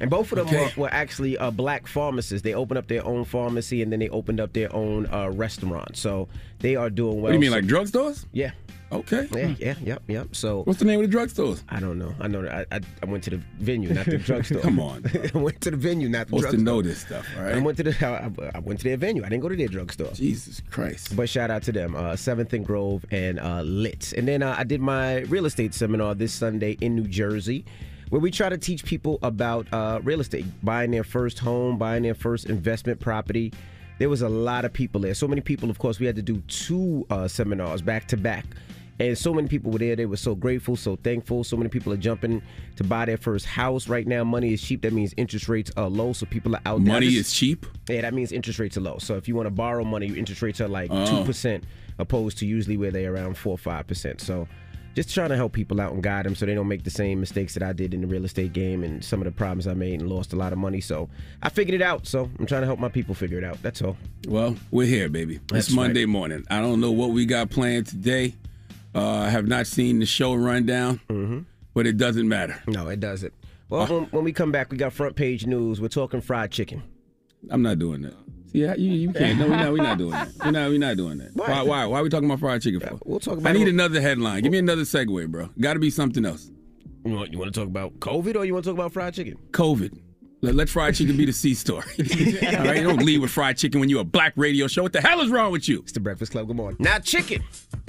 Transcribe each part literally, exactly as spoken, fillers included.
And both of them Okay. were, were actually uh, black pharmacists. They opened up their own pharmacy, and then they opened up their own uh, restaurant. So they are doing well. What do you mean, So- like drugstores? Yeah. Okay. Yeah, yeah, yep, yep. So what's the name of the drugstores? I don't know. I know. I, I, I went to the venue, not the drugstore. Come on. I went to the venue, not the Supposed drugstore. to know this stuff, all right? I went to the I, I went to their venue. I didn't go to their drugstore. Jesus Christ. But shout out to them, uh, Seventh and Grove and uh, Lit. And then uh, I did my real estate seminar this Sunday in New Jersey, where we try to teach people about uh, real estate, buying their first home, buying their first investment property. There was a lot of people there. So many people, of course, we had to do two uh, seminars back to back. And so many people were there. They were so grateful, so thankful. So many people are jumping to buy their first house. Right now, money is cheap. That means interest rates are low, so people are out there. Money Just- is cheap? Yeah, that means interest rates are low. So if you want to borrow money, your interest rates are like Oh. two percent opposed to usually where they're around four or five percent. So just trying to help people out and guide them so they don't make the same mistakes that I did in the real estate game and some of the problems I made and lost a lot of money. So I figured it out. So I'm trying to help my people figure it out. That's all. Well, we're here, baby. That's It's Monday right. morning. I don't know what we got planned today. Uh, I have not seen the show rundown, mm-hmm. but it doesn't matter. No, it doesn't. Well, when, when we come back, we got front page news. We're talking fried chicken. I'm not doing that. See, you, you can't. No, we're not, we're not doing that. We're not, we're not doing that. Why? Why? Why, why are we talking about fried chicken for? We'll talk about I need it. another headline. Give me another segue, bro. Got to be something else. You want, you want to talk about COVID or you want to talk about fried chicken? COVID. Let, let fried chicken be the C story. All right, you don't lead with fried chicken when you're a black radio show. What the hell is wrong with you? It's the Breakfast Club. Good morning. Now chicken.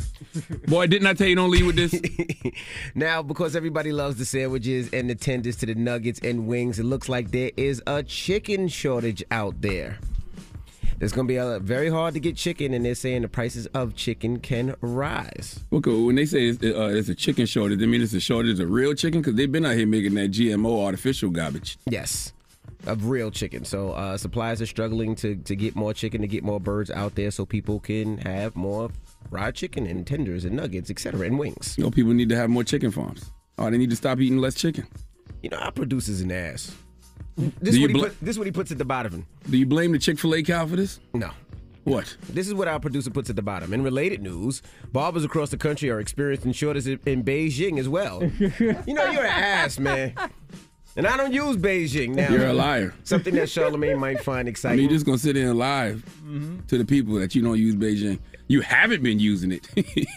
Boy, didn't I tell you don't lead with this? Now, because everybody loves the sandwiches and the tenders to the nuggets and wings, it looks like there is a chicken shortage out there. It's going to be uh, very hard to get chicken, and they're saying the prices of chicken can rise. Okay, when they say it's, uh, it's a chicken shortage, they mean it's a shortage of real chicken? Because they've been out here making that G M O artificial garbage. Yes, of real chicken. So uh, suppliers are struggling to, to get more chicken, to get more birds out there so people can have more fried chicken and tenders and nuggets, et cetera, and wings. You know, people need to have more chicken farms. Oh, they need to stop eating less chicken. You know, our producer's an ass. This Do is, you what he bl- put, this is what he puts at the bottom. Do you blame the Chick-fil-A cow for this? No. What? This is what our producer puts at the bottom. In related news, barbers across the country are experiencing shortages in Beijing as well. You know, you're an ass, man. And I don't use Beijing now. You're a liar. Something that Charlamagne might find I exciting. mean, you're just going to sit there and lie to the people that you don't use Beijing. You haven't been using it,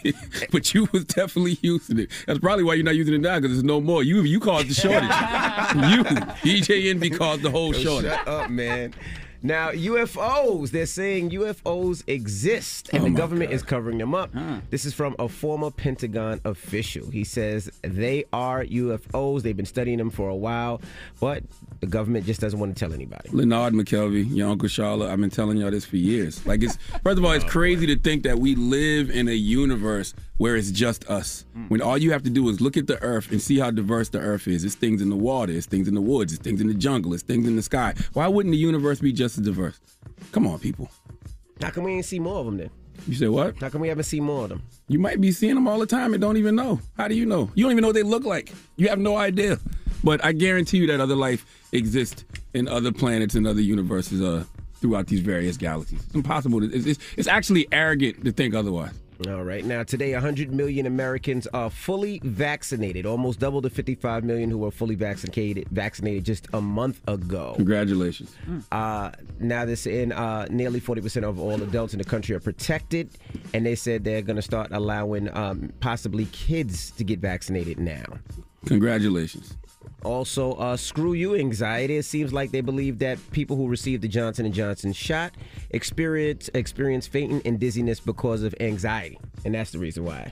but you was definitely using it. That's probably why you're not using it now, because there's no more. You you caused the shortage. You, D J N B, caused the whole Yo, shortage. Shut up, man. Now, U F Os, they're saying U F Os exist, and Oh the my government God. is covering them up. This is from a former Pentagon official. He says they are U F Os. They've been studying them for a while, but the government just doesn't want to tell anybody. Leonard McKelvey, your Uncle Charlotte, I've been telling y'all this for years. Like, it's first of all, it's crazy to think that we live in a universe where it's just us. When all you have to do is look at the earth and see how diverse the earth is. It's things in the water, it's things in the woods, it's things in the jungle, it's things in the sky. Why wouldn't the universe be just as diverse? Come on, people. How come we ain't see more of them then? You say what? How come we haven't seen more of them? You might be seeing them all the time and don't even know. How do you know? You don't even know what they look like. You have no idea. But I guarantee you that other life exists in other planets and other universes uh, throughout these various galaxies. It's impossible. To, it's, it's, it's actually arrogant to think otherwise. All right. Now, today, one hundred million Americans are fully vaccinated, almost double the fifty-five million who were fully vaccinated vaccinated just a month ago. Congratulations. Uh, now, this in uh, nearly forty percent of all adults in the country are protected, and they said they're going to start allowing um, possibly kids to get vaccinated now. Congratulations. Also, uh, screw you anxiety. It seems like they believe that people who receive the Johnson and Johnson shot experience experience fainting and dizziness because of anxiety, and that's the reason why.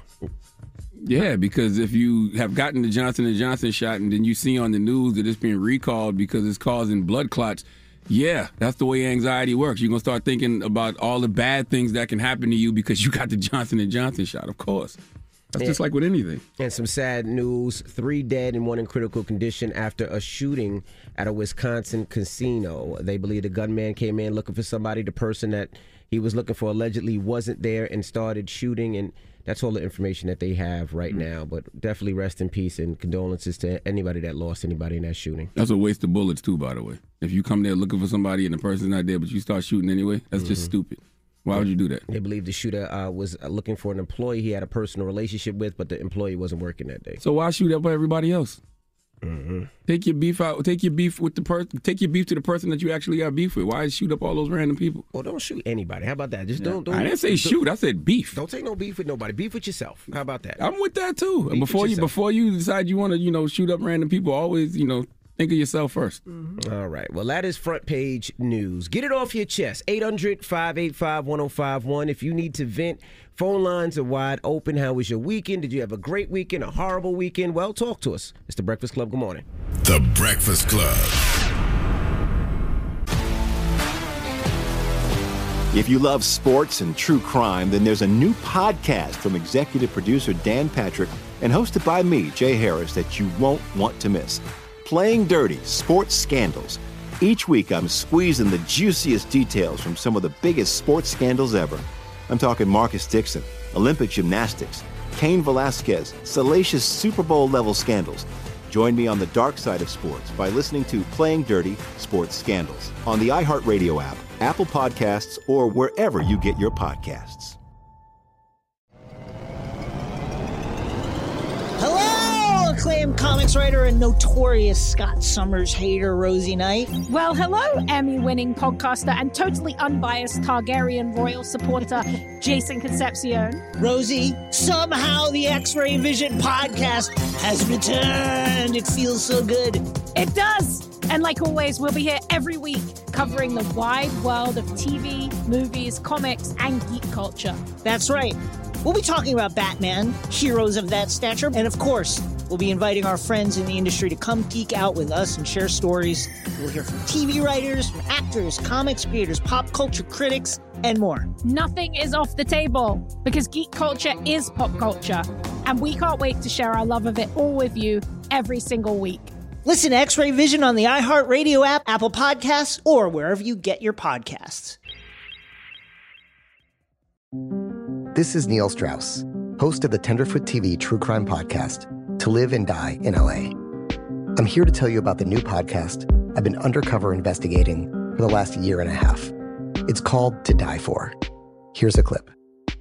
Yeah, because if you have gotten the Johnson and Johnson shot and then you see on the news that it's being recalled because it's causing blood clots, yeah, that's the way anxiety works. You're going to start thinking about all the bad things that can happen to you because you got the Johnson and Johnson shot, of course. That's just like with anything. And some sad news, three dead and one in critical condition after a shooting at a Wisconsin casino. They believe the gunman came in looking for somebody. The person that he was looking for allegedly wasn't there and started shooting. And that's all the information that they have right mm-hmm. now. But definitely rest in peace and condolences to anybody that lost anybody in that shooting. That's a waste of bullets too, by the way. If you come there looking for somebody and the person's not there but you start shooting anyway, that's mm-hmm. just stupid. Why would you do that? They believe the shooter uh, was looking for an employee he had a personal relationship with, but the employee wasn't working that day. So why shoot up everybody else? Mm-hmm. Take your beef out. Take your beef with the person. Take your beef to the person that you actually got beef with. Why shoot up all those random people? Well, don't shoot anybody. How about that? Just Yeah. don't, don't. I didn't say don't, shoot. I said beef. Don't take no beef with nobody. Beef with yourself. How about that? I'm with that too. Beef before with you, yourself. before you decide you want to, you know, shoot up random people, always, you know, think of yourself first. Mm-hmm. All right. Well, that is front page news. Get it off your chest. eight hundred, five eight five, one oh five one. If you need to vent, phone lines are wide open. How was your weekend? Did you have a great weekend, a horrible weekend? Well, talk to us. It's The Breakfast Club. Good morning. The Breakfast Club. If you love sports and true crime, then there's a new podcast from executive producer Dan Patrick and hosted by me, Jay Harris, that you won't want to miss. Playing Dirty: Sports Scandals. Each week, I'm squeezing the juiciest details from some of the biggest sports scandals ever. I'm talking Marcus Dixon, Olympic gymnastics, Cain Velasquez, salacious Super Bowl-level scandals. Join me on the dark side of sports by listening to Playing Dirty: Sports Scandals on the iHeartRadio app, Apple Podcasts, or wherever you get your podcasts. Hello, acclaimed comics writer and notorious Scott Summers hater, Rosie Knight. Well, hello, Emmy-winning podcaster and totally unbiased Targaryen royal supporter, Jason Concepcion. Rosie, somehow the X-Ray Vision podcast has returned. It feels so good. It does. And like always, we'll be here every week covering the wide world of T V, movies, comics, and geek culture. That's right. We'll be talking about Batman, heroes of that stature, and of course, we'll be inviting our friends in the industry to come geek out with us and share stories. We'll hear from T V writers, from actors, comics creators, pop culture critics, and more. Nothing is off the table because geek culture is pop culture, and we can't wait to share our love of it all with you every single week. Listen to X-Ray Vision on the iHeartRadio app, Apple Podcasts, or wherever you get your podcasts. This is Neil Strauss, host of the Tenderfoot T V true crime podcast, To Live and Die in L A. I'm here to tell you about the new podcast I've been undercover investigating for the last year and a half. It's called To Die For. Here's a clip.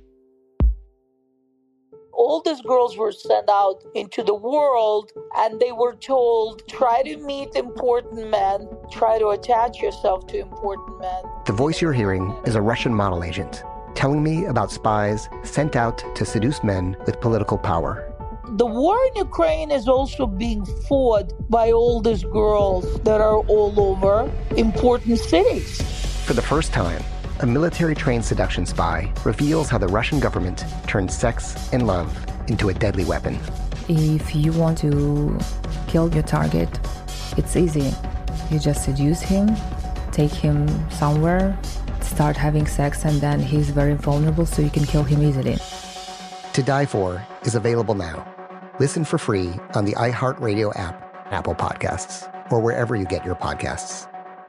All these girls were sent out into the world and they were told, try to meet important men, try to attach yourself to important men. The voice you're hearing is a Russian model agent telling me about spies sent out to seduce men with political power. The war in Ukraine is also being fought by all these girls that are all over important cities. For the first time, a military-trained seduction spy reveals how the Russian government turned sex and love into a deadly weapon. If you want to kill your target, it's easy. You just seduce him, take him somewhere, start having sex, and then he's very vulnerable, so you can kill him easily. To Die For is available now. Listen for free on the iHeartRadio app, Apple Podcasts, or wherever you get your podcasts.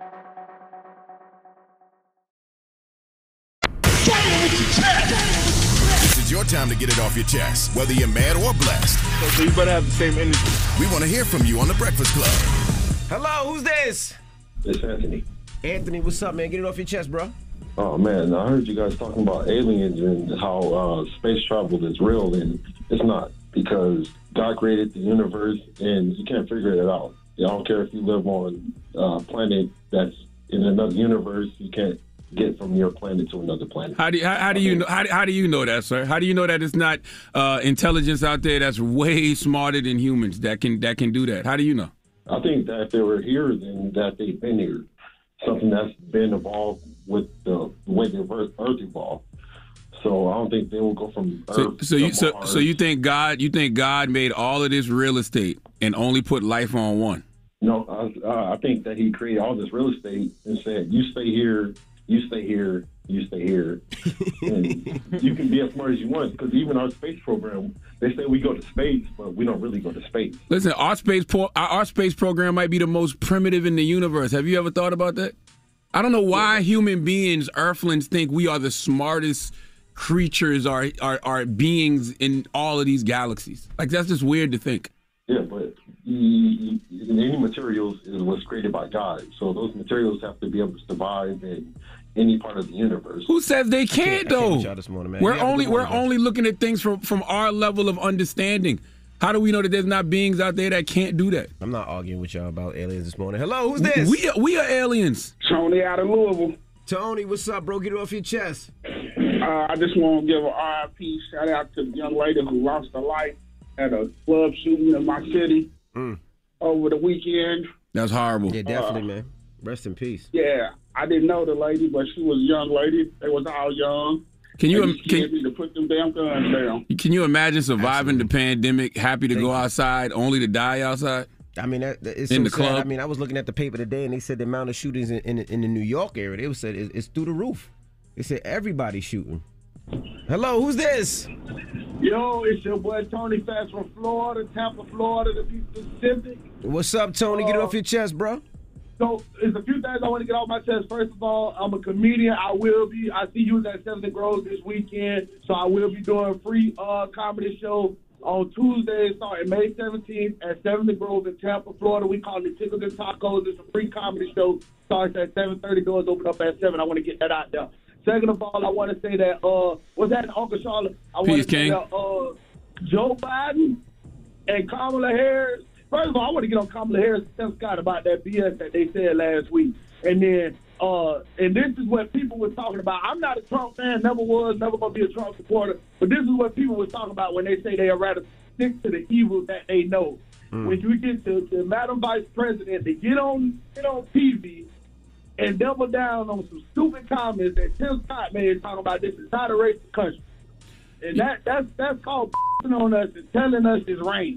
This is your time to get it off your chest, whether you're mad or blessed. So you better have the same energy. We want to hear from you on The Breakfast Club. Hello, who's this? It's Anthony. Anthony, what's up, man? Get it off your chest, bro. Oh, man, I heard you guys talking about aliens and how uh, space travel is real, and it's not, because God created the universe, and you can't figure it out. I don't care if you live on a planet that's in another universe, you can't get from your planet to another planet. How do you, how, how do you know how, how do you know that, sir? How do you know that it's not uh, intelligence out there that's way smarter than humans that can that can do that? How do you know? I think that if they were here, then that they've been here. Something that's been evolved with the way the Earth evolved. So I don't think they will go from Earth So, so to you so, Mars. so you think God you think God made all of this real estate and only put life on one? No, I, I think that he created all this real estate and said, you stay here, you stay here, you stay here. And you can be as smart as you want, because even our space program, they say we go to space, but we don't really go to space. Listen, our space pro- our, our space program might be the most primitive in the universe. Have you ever thought about that? I don't know why yeah. human beings, Earthlings, think we are the smartest creatures or are, are beings in all of these galaxies. Like, that's just weird to think. Yeah, but he, he, any materials is was created by God, so those materials have to be able to survive in any part of the universe. Who says they can't, I can't, though? I can't this morning, man. We're Yeah, only we're morning, only looking at things from, from our level of understanding. How do we know that there's not beings out there that can't do that? I'm not arguing with y'all about aliens this morning. Hello, who's this? We are, we are aliens. Tony out of Louisville. Tony, what's up, bro? Get it off your chest. Uh, I just want to give an R I P shout out to the young lady who lost her life at a club shooting in my city mm. over the weekend. That's horrible. Yeah, definitely, uh, man. Rest in peace. Yeah, I didn't know the lady, but she was a young lady. They was all young. Can you and can me to put them damn guns down? Can you imagine surviving Absolutely. the pandemic, happy to Thank go you. outside, only to die outside? I mean, that, that, it's in so the sad. club. I mean, I was looking at the paper today, and they said the amount of shootings in, in, in the New York area, they said it's, it's through the roof. They said everybody's shooting. Hello, who's this? Yo, it's your boy Tony Fast from Florida, Tampa, Florida, to be specific. What's up, Tony? Uh, Get it off your chest, bro. So, there's a few things I want to get off my chest. First of all, I'm a comedian. I will be. I see you at seventh and Grove this weekend, so I will be doing a free uh, comedy show on Tuesday, starting May seventeenth at seventh and Grove in Tampa, Florida. We call it Tickles and Tacos. It's a free comedy show. Starts at seven thirty. Doors open up at seven. I want to get that out there. Second of all, I want to say that, uh, was that Uncle Charlotte? I want to say that uh, Joe Biden and Kamala Harris. First of all, I want to get on Kamala Harris and Tim Scott about that B S that they said last week. And then, uh, and this is what people were talking about. I'm not a Trump fan, never was, never going to be a Trump supporter. But this is what people were talking about when they say they are rather stick to the evil that they know. Mm. When you get to, to Madam Vice President, they get on, get on T V and double down on some stupid comments that Tim Scott made talking about this is not a racist country. And that that's that's called on us and telling us it's raining.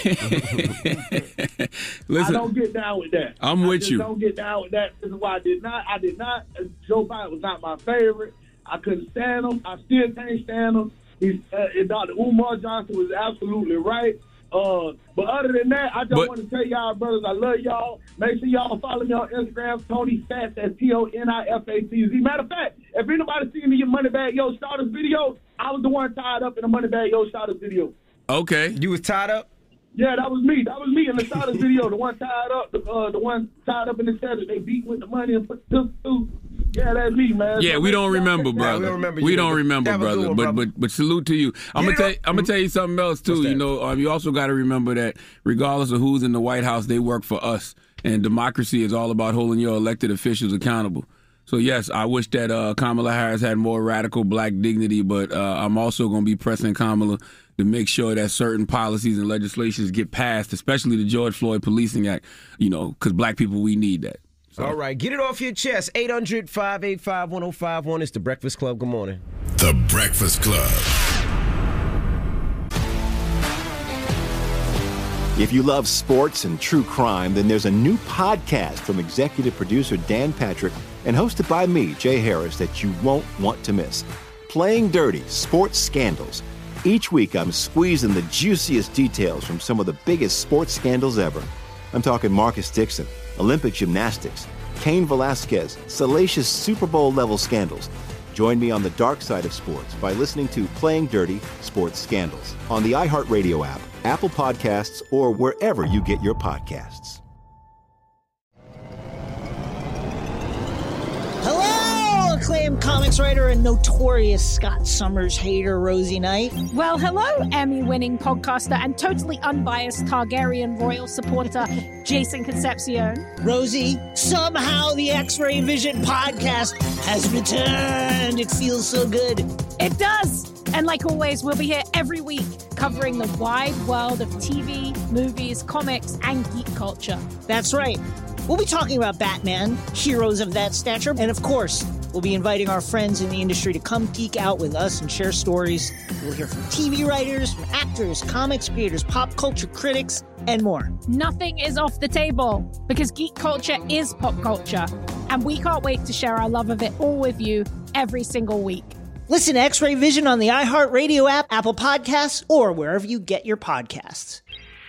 Listen, I don't get down with that. I'm I with just you. Don't get down with that. This is why I did not. I did not. Joe Biden was not my favorite. I couldn't stand him. I still can't stand him. He's uh, and Doctor Umar Johnson was absolutely right. Uh, but other than that, I just but, want to tell y'all, brothers, I love y'all. Make sure y'all follow me on Instagram, Tony Fast, that's T O N I F A T Z. Matter of fact, if anybody seen me in Moneybag Yo Starters video, I was the one tied up in the Moneybag Yo Starters video. Okay. You was tied up? Yeah, that was me. That was me in the Starters video. The one tied up, the, uh, the one tied up in the center. They beat with the money and put the through. Yeah, that's me, man. Yeah, so we don't remember, brother. Yeah, we don't remember, we don't remember brother. One, brother. But but but salute to you. I'm gonna tell you, I'm gonna tell you something else too. You know, um, you also got to remember that regardless of who's in the White House, they work for us, and democracy is all about holding your elected officials accountable. So yes, I wish that uh, Kamala Harris had more radical black dignity, but uh, I'm also gonna be pressing Kamala to make sure that certain policies and legislations get passed, especially the George Floyd Policing Act. You know, because black people, we need that. So. All right, get it off your chest. eight hundred, five eight five, one oh five one. It's The Breakfast Club. Good morning. The Breakfast Club. If you love sports and true crime, then there's a new podcast from executive producer Dan Patrick and hosted by me, Jay Harris, that you won't want to miss. Playing Dirty: Sports Scandals. Each week, I'm squeezing the juiciest details from some of the biggest sports scandals ever. I'm talking Marcus Dixon, Olympic gymnastics, Cain Velasquez, salacious Super Bowl-level scandals. Join me on the dark side of sports by listening to Playing Dirty: Sports Scandals on the iHeartRadio app, Apple Podcasts, or wherever you get your podcasts. Hello, acclaimed comics writer and notorious Scott Summers hater, Rosie Knight. Well, hello, Emmy-winning podcaster and totally unbiased Targaryen royal supporter, Jason Concepcion. Rosie, somehow the X-Ray Vision podcast has returned. It feels so good. It does. And like always, we'll be here every week covering the wide world of T V, movies, comics, and geek culture. That's right. We'll be talking about Batman, heroes of that stature, and of course, we'll be inviting our friends in the industry to come geek out with us and share stories. We'll hear from T V writers, from actors, comics creators, pop culture critics, and more. Nothing is off the table because geek culture is pop culture, and we can't wait to share our love of it all with you every single week. Listen to X-Ray Vision on the iHeartRadio app, Apple Podcasts, or wherever you get your podcasts.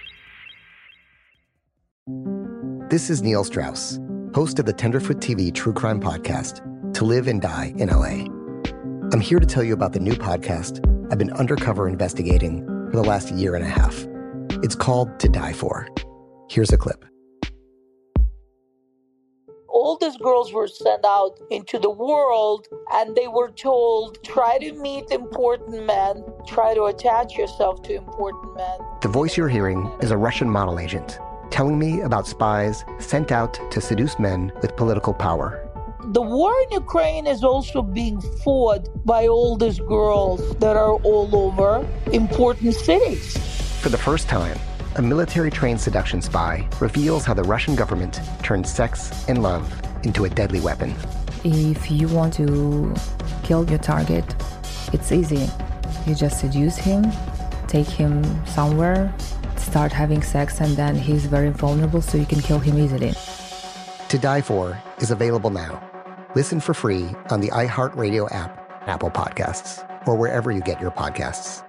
This is Neil Strauss, host of the Tenderfoot T V true crime podcast, To Live and Die in L A. I'm here to tell you about the new podcast I've been undercover investigating for the last year and a half. It's called To Die For. Here's a clip. all these girls were sent out into the world and they were told, try to meet important men, try to attach yourself to important men. The voice you're hearing is a Russian model agent telling me about spies sent out to seduce men with political power. The war in Ukraine is also being fought by all these girls that are all over important cities. For the first time, a military-trained seduction spy reveals how the Russian government turned sex and love into a deadly weapon. If you want to kill your target, it's easy. You just seduce him, take him somewhere, start having sex, and then he's very vulnerable, so you can kill him easily. To Die For is available now. Listen for free on the iHeartRadio app, Apple Podcasts, or wherever you get your podcasts.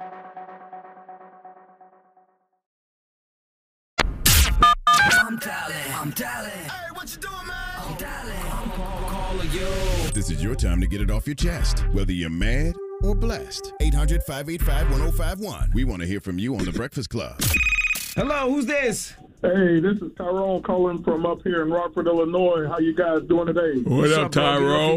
I'm dialing, I'm dialing. Hey, what you doing, man? I'm dialing, I'm call, calling you. This is your time to get it off your chest, whether you're mad or blessed. eight hundred, five eight five, one oh five one. We want to hear from you on The Breakfast Club. Hello, who's this? Hey, this is Tyrone calling from up here in Rockford, Illinois. How you guys doing today? What up, Tyrone?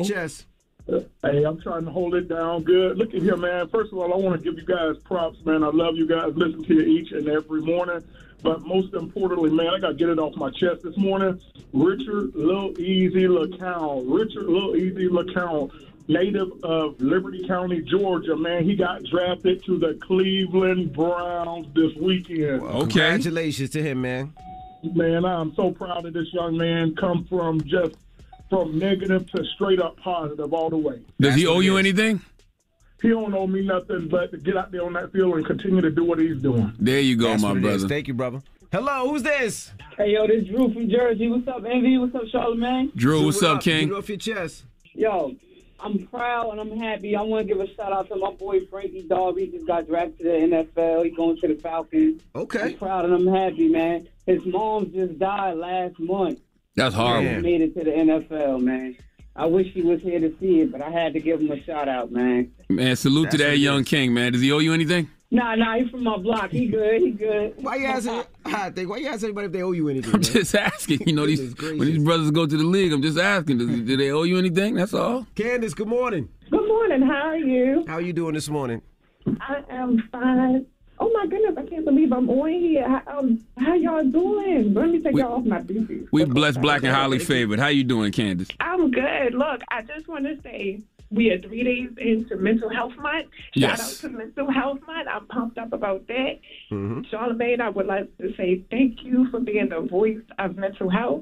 Hey, I'm trying to hold it down good. Look at here, man. First of all, I want to give you guys props, man. I love you guys. Listen to you each and every morning. But most importantly, man, I got to get it off my chest this morning. Richard Lil Easy LeCount. Richard Lil Easy LeCount, native of Liberty County, Georgia, man. He got drafted to the Cleveland Browns this weekend. Well, congratulations to him, man. Man, I'm so proud of this young man. Come from just from negative to straight up positive all the way. Does he owe you anything? He don't owe me nothing but to get out there on that field and continue to do what he's doing. There you go, That's my what it brother. is. Thank you, brother. Hello, who's this? Hey, yo, this Drew from Jersey. What's up, Envy? What's up, Charlamagne? Drew, what's up, King? Get it off your chest. Yo, I'm proud and I'm happy. I want to give a shout out to my boy Frankie Darby. He just got drafted to the N F L. He's going to the Falcons. Okay. I'm proud and I'm happy, man. His mom just died last month. That's horrible. He made it to the N F L, man. I wish he was here to see it, but I had to give him a shout out, man. Man, salute That's to that young king, man. Does he owe you anything? Nah, nah, he's from my block. He good, he good. Why you asking? I think. Why you asking anybody if they owe you anything? I'm man? just asking. You know, these when these brothers go to the league, I'm just asking. Do, do they owe you anything? That's all. Candace, good morning. Good morning. How are you? How are you doing this morning? I am fine. Oh my goodness, I can't believe I'm on here. How, um, how y'all doing? Let me take We- y'all off my Bluetooth. We blessed, black, and highly favored. How you doing, Candace? I'm good. Look, I just want to say we are three days into Mental Health Month. Shout Yes. out to Mental Health Month. I'm pumped up about that. Mm-hmm. Charlamagne, I would like to say thank you for being the voice of mental health.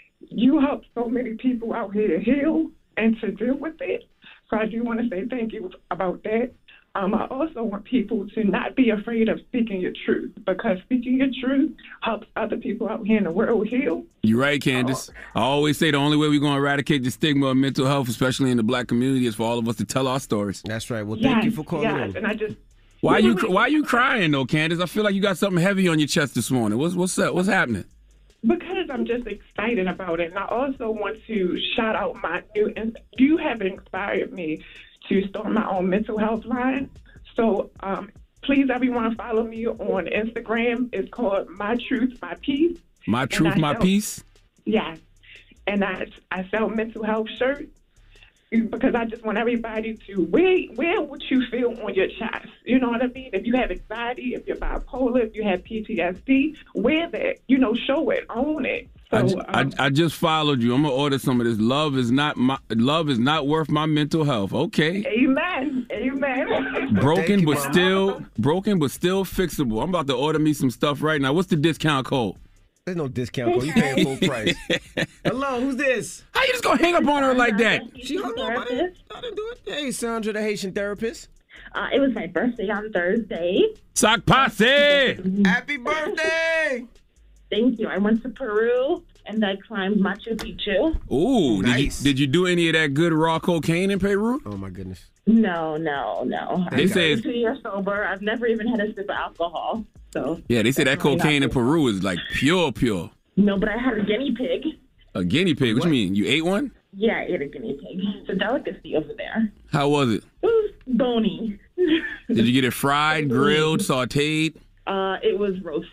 You help so many people out here to heal and to deal with it. So I do want to say thank you about that. Um, I also want people to not be afraid of speaking your truth, because speaking your truth helps other people out here in the world heal. You're right, Candace. I always say the only way we're going to eradicate the stigma of mental health, especially in the black community, is for all of us to tell our stories. That's right. Well, yes, yes, and I just Why you Why are you crying though, Candace? I feel like you got something heavy on your chest this morning. What's What's up? What's happening? Because I'm just excited about it. And I also want to shout out my new, you have inspired me to start my own mental health line. So um, please, everyone, follow me on Instagram. It's called My Truth, My Peace. My And truth, I my sell- peace. Yes. And I, I sell mental health shirts because I just want everybody to wear, wear what you feel on your chest. You know what I mean? If you have anxiety, if you're bipolar, if you have P T S D, wear that. You know, show it, own it. I, So, ju- um, I, I just followed you. I'm gonna order some of this. Love is not my love is not worth my mental health. Okay. Amen. Amen. Broken but still broken but still fixable. I'm about to order me some stuff right now. What's the discount code? There's no discount code. You paying full price. Hello, who's this? How you just gonna hang up on her like that? She hung up. I didn't, I didn't do it. Hey, Sandra, the Haitian therapist. Uh, it was my birthday on Thursday. Sock posse. Happy birthday! Thank you. I went to Peru and I climbed Machu Picchu. Ooh, Nice. did you did you do any of that good raw cocaine in Peru? Oh my goodness. No, no, no. They I'm say- two years sober. I've never even had a sip of alcohol. So Yeah, they say that that's why I cocaine in got Peru is like pure, pure. No, but I had a guinea pig. A guinea pig. What, you mean? You ate one? Yeah, I ate a guinea pig. It's a delicacy over there. How was it? It was bony. Did you get it fried, grilled, sautéed? Uh, it was roasted.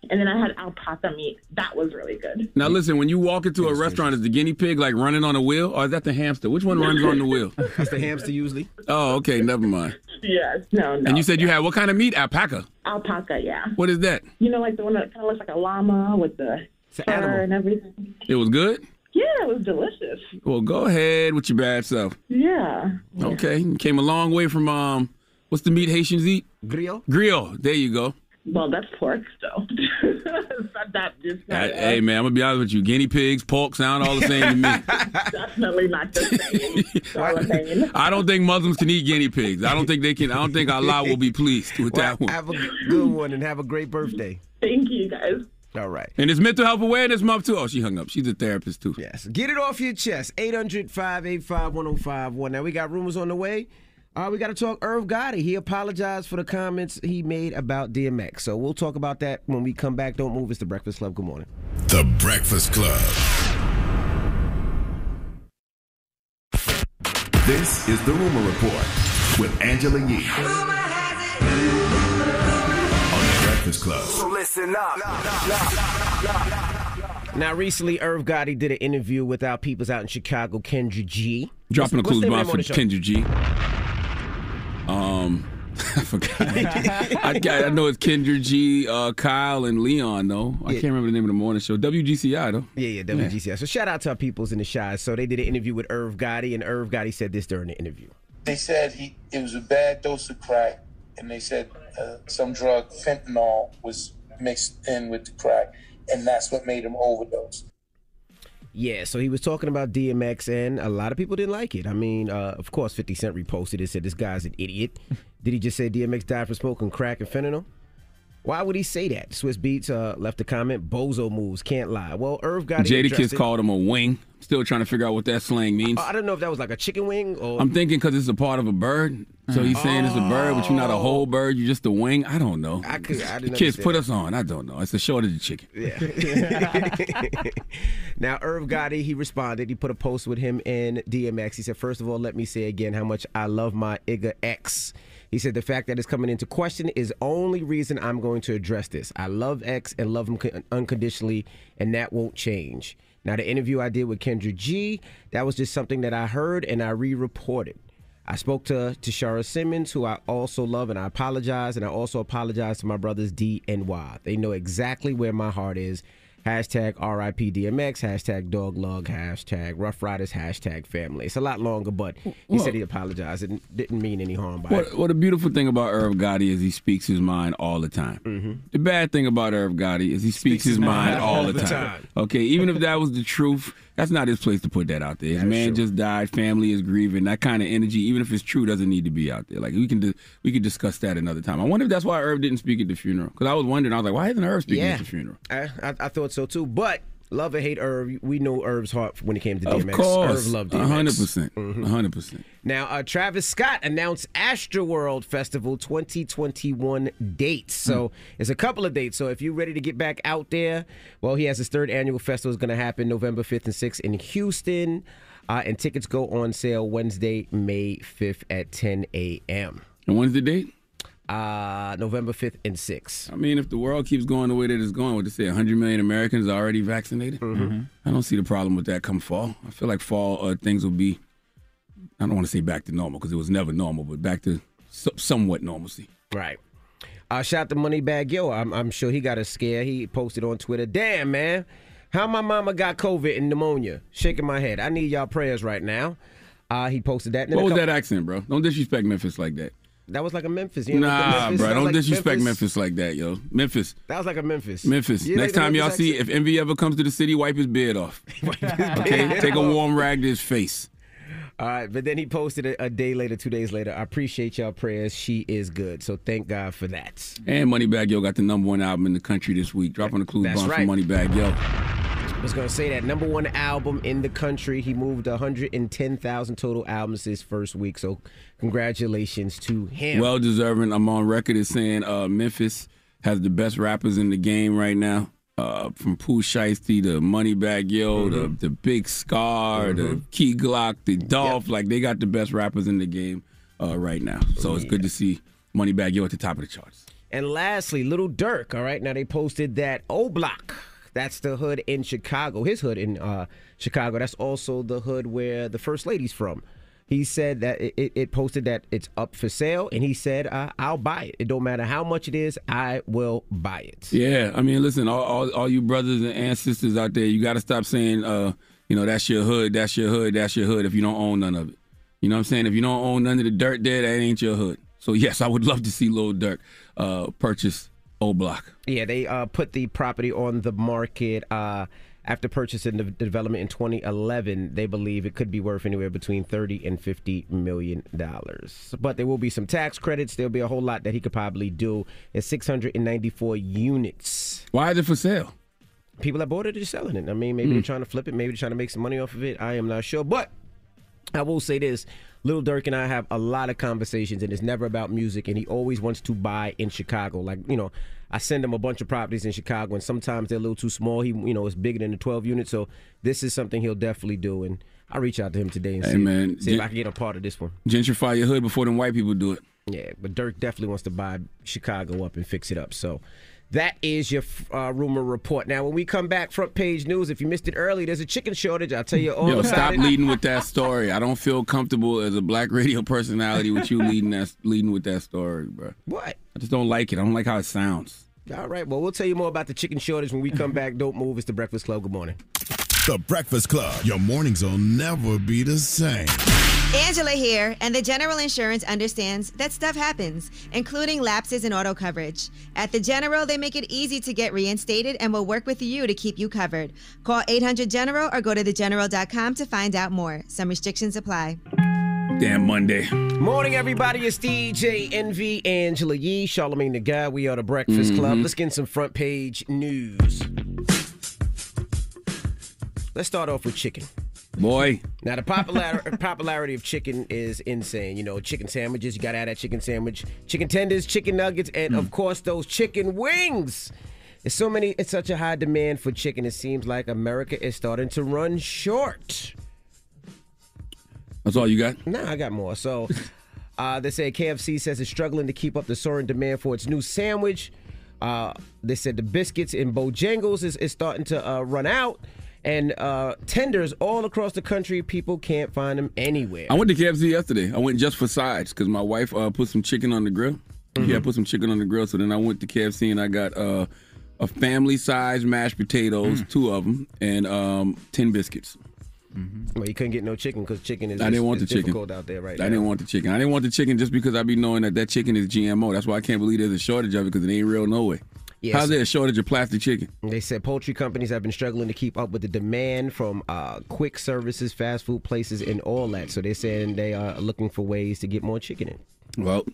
And then I had alpaca meat. That was really good. Now listen, when you walk into a restaurant, is the guinea pig like running on a wheel, or is that the hamster? Which one runs on the wheel? That's the hamster usually. Oh, okay, never mind. Yes, no, no. And you said you had what kind of meat? Alpaca. Alpaca, yeah. What is that? You know, like the one that kind of looks like a llama with the fur and everything. It was good? Yeah, it was delicious. Well, go ahead with your bad self. Yeah. Okay, you came a long way from, um, what's the meat Haitians eat? Griot. Griot, there you go. Well, that's pork, so. It's not that, it's not Hey, that. hey, man, I'm going to be honest with you. Guinea pigs, pork sound all the same to me. Definitely not the same. That's all I'm saying. I don't think Muslims can eat guinea pigs. I don't think they can. I don't think Allah will be pleased with Well, that one. Have a good one and have a great birthday. Thank you, guys. All right. And it's Mental Health Awareness Month, too. Oh, she hung up. She's a therapist, too. Yes. Get it off your chest. eight hundred, five eight five, one oh five one. Now, we got rumors on the way. Uh, we got to talk Irv Gotti. He apologized for the comments he made about D M X. So we'll talk about that when we come back. Don't move. It's The Breakfast Club. Good morning. The Breakfast Club. This is The Rumor Report with Angela Yee. On The Breakfast Club. So listen up. Now, recently, Irv Gotti did an interview with our peoples out in Chicago, Kendra G. Dropping a What's- clues what's the bomb name for of the show? Kendra G. Um, I forgot. I, got- I know it's Kendra G, uh, Kyle, and Leon, though. I Yeah. can't remember the name of the morning show. W G C I, though. Yeah, yeah, W G C I. So shout out to our peoples in the Shire. So they did an interview with Irv Gotti, and Irv Gotti said this during the interview. They said he it was a bad dose of crack, and they said uh, some drug, fentanyl, was mixed in with the crack, and that's what made him overdose. Yeah, so he was talking about D M X, and a lot of people didn't like it. I mean, uh, of course, fifty Cent reposted it, said this guy's an idiot. Did he just say D M X died from smoking crack and fentanyl? Why would he say that? Swiss Beats uh, left a comment, bozo moves, can't lie. Well, Irv Gotti Jada addressed Kiss it. called him a wing. Still trying to figure out what that slang means. Uh, I don't know if that was like a chicken wing or... I'm thinking because it's a part of a bird. So he's saying it's a bird, but you're not a whole bird. You're just a wing. I don't know. I could- I didn't Kids, understand. put us on. I don't know. It's a shortage of chicken. Yeah. Now, Irv Gotti, he responded. He put a post with him and D M X. He said, first of all, let me say again how much I love my Igga X. He said, the fact that it's coming into question is the only reason I'm going to address this. I love X and love him con- unconditionally, and that won't change. Now, the interview I did with Kendra G, that was just something that I heard and I re-reported. I spoke to Tashara Simmons, who I also love, and I apologize. And I also apologize to my brothers D and Y. They know exactly where my heart is. Hashtag R I P D M X, hashtag dog lug, hashtag Rough Riders, hashtag family. It's a lot longer, but he Well- said he apologized. It didn't mean any harm by What, it. what a beautiful thing about Irv Gotti is he speaks his mind all the time. Mm-hmm. The bad thing about Irv Gotti is he speaks, his mind all the time. Okay, even if that was the truth, that's not his place to put that out there. His That's man true. just died, family is grieving. That kind of energy, even if it's true, doesn't need to be out there. Like we can, di- we could discuss that another time. I wonder if that's why Irv didn't speak at the funeral. Because I was wondering, I was like, why isn't Irv speaking Yeah. at the funeral? I, I, I thought so too. But love or hate Irv, we know Irv's heart when it came to D M X. Of course, Irv loved D a M X. hundred percent, a Mhm. hundred percent. Now, uh, Travis Scott announced Astroworld Festival twenty twenty-one dates. So it's a couple of dates. So if you're ready to get back out there, well, he has his third annual festival is going to happen November fifth and sixth in Houston. Uh, and tickets go on sale Wednesday, May fifth at ten a.m. And when's the date? Uh, November fifth and sixth. I mean, if the world keeps going the way that it's going, what they say, one hundred million Americans are already vaccinated. Mm-hmm. I don't see the problem with that come fall. I feel like fall uh, things will be, I don't want to say back to normal because it was never normal, but back to so- somewhat normalcy. Right. Uh, shout out to Moneybag Yo. I'm, I'm sure he got a scare. He posted on Twitter, damn, man, how my mama got COVID and pneumonia. Shaking my head. I need y'all prayers right now. Uh, he posted that. And then What a was couple- that accent, bro? Don't disrespect Memphis like that. That was like a Memphis. You know, like the Nah, Memphis- bro, that was don't like disrespect Memphis. like that, yo. Memphis. That was like a Memphis. Memphis. You Next like the time y'all Memphis see, accent? if Envy ever comes to the city, wipe his beard off. Okay? Take a warm rag to his face. All right, but then he posted a, a day later, two days later. I appreciate y'all prayers. She is good. So thank God for that. And Moneybag Yo got the number one album in the country this week. Dropping the clues That's bomb right. for Moneybag Yo. I was going to say that. Number one album in the country. He moved one hundred ten thousand total albums this first week. So congratulations to him. Well deserving. I'm on record as saying uh, Memphis has the best rappers in the game right now. Uh, from Pooh Shiesty to Moneybag Yo, Mm-hmm. the, the Big Scar, the Key Glock, the Dolph. Like, they got the best rappers in the game uh, right now. So it's good to see Moneybag Yo at the top of the charts. And lastly, Little Durk, all right? Now, they posted that O-Block, that's the hood in Chicago, his hood in uh, Chicago. That's also the hood where the First Lady's from. He said that it, it posted that it's up for sale, and he said, uh, I'll buy it. It don't matter how much it is, I will buy it. Yeah, I mean, listen, all, all, all you brothers and sisters out there, you got to stop saying, uh, you know, that's your hood, that's your hood, that's your hood if you don't own none of it. You know what I'm saying? If you don't own none of the dirt there, that ain't your hood. So, yes, I would love to see Lil Durk uh, purchase O-Block. Yeah, they uh, put the property on the market uh, after purchasing the development in twenty eleven. They believe it could be worth anywhere between thirty and fifty million dollars. But there will be some tax credits. There'll be a whole lot that he could probably do. It's six hundred ninety-four units. Why is it for sale? People that bought it are selling it. I mean, maybe mm. they're trying to flip it. Maybe they're trying to make some money off of it. I am not sure. But I will say this. Lil Durk and I have a lot of conversations, and it's never about music, and he always wants to buy in Chicago. Like, you know, I send him a bunch of properties in Chicago, and sometimes they're a little too small. He, you know, it's bigger than the twelve units, so this is something he'll definitely do, and I'll reach out to him today and hey, see, man, see gen- if I can get a part of this one. Gentrify your hood before them white people do it. Yeah, but Durk definitely wants to buy Chicago up and fix it up, so that is your uh, rumor report. Now, when we come back, front page news, if you missed it early, there's a chicken shortage. I'll tell you all Yo, about stop it. leading with that story. I don't feel comfortable as a black radio personality with you leading that, leading with that story, bro. What? I just don't like it. I don't like how it sounds. All right, well, we'll tell you more about the chicken shortage when we come back. Don't move. It's The Breakfast Club. Good morning. The Breakfast Club. Your mornings will never be the same. Angela here, and the General Insurance understands that stuff happens, including lapses in auto coverage. At the General, they make it easy to get reinstated and will work with you to keep you covered. Call eight hundred General or go to the general dot com to find out more. Some restrictions apply. Damn Monday. Morning, everybody. It's D J Envy, Angela Yee, Charlamagne the Guy. We are The Breakfast Mm-hmm. Club. Let's get some front page news. Let's start off with chicken. Boy. Now, the popular, popularity of chicken is insane. You know, chicken sandwiches, you got to add that chicken sandwich. Chicken tenders, chicken nuggets, and, mm. of course, those chicken wings. There's so many, it's such a high demand for chicken, it seems like America is starting to run short. That's all you got? Nah, I got more. So, uh, they say K F C says it's struggling to keep up the soaring demand for its new sandwich. Uh, they said the biscuits in Bojangles is, is starting to uh, run out. And uh, tenders all across the country, people can't find them anywhere. I went to K F C yesterday. I went just for sides because my wife uh, put some chicken on the grill. Mm-hmm. Yeah, I put some chicken on the grill. So then I went to K F C and I got uh, a family-sized mashed potatoes, mm. two of them, and um, ten biscuits. Mm-hmm. Well, you couldn't get no chicken because chicken is, I didn't want is the chicken. difficult out there right I now. I didn't want the chicken. I didn't want the chicken just because I be knowing that that chicken is G M O. That's why I can't believe there's a shortage of it because it ain't real no way. Yes. How's there a shortage of plastic chicken? They said poultry companies have been struggling to keep up with the demand from uh, quick services, fast food places, and all that. So they're saying they are looking for ways to get more chicken in. Well,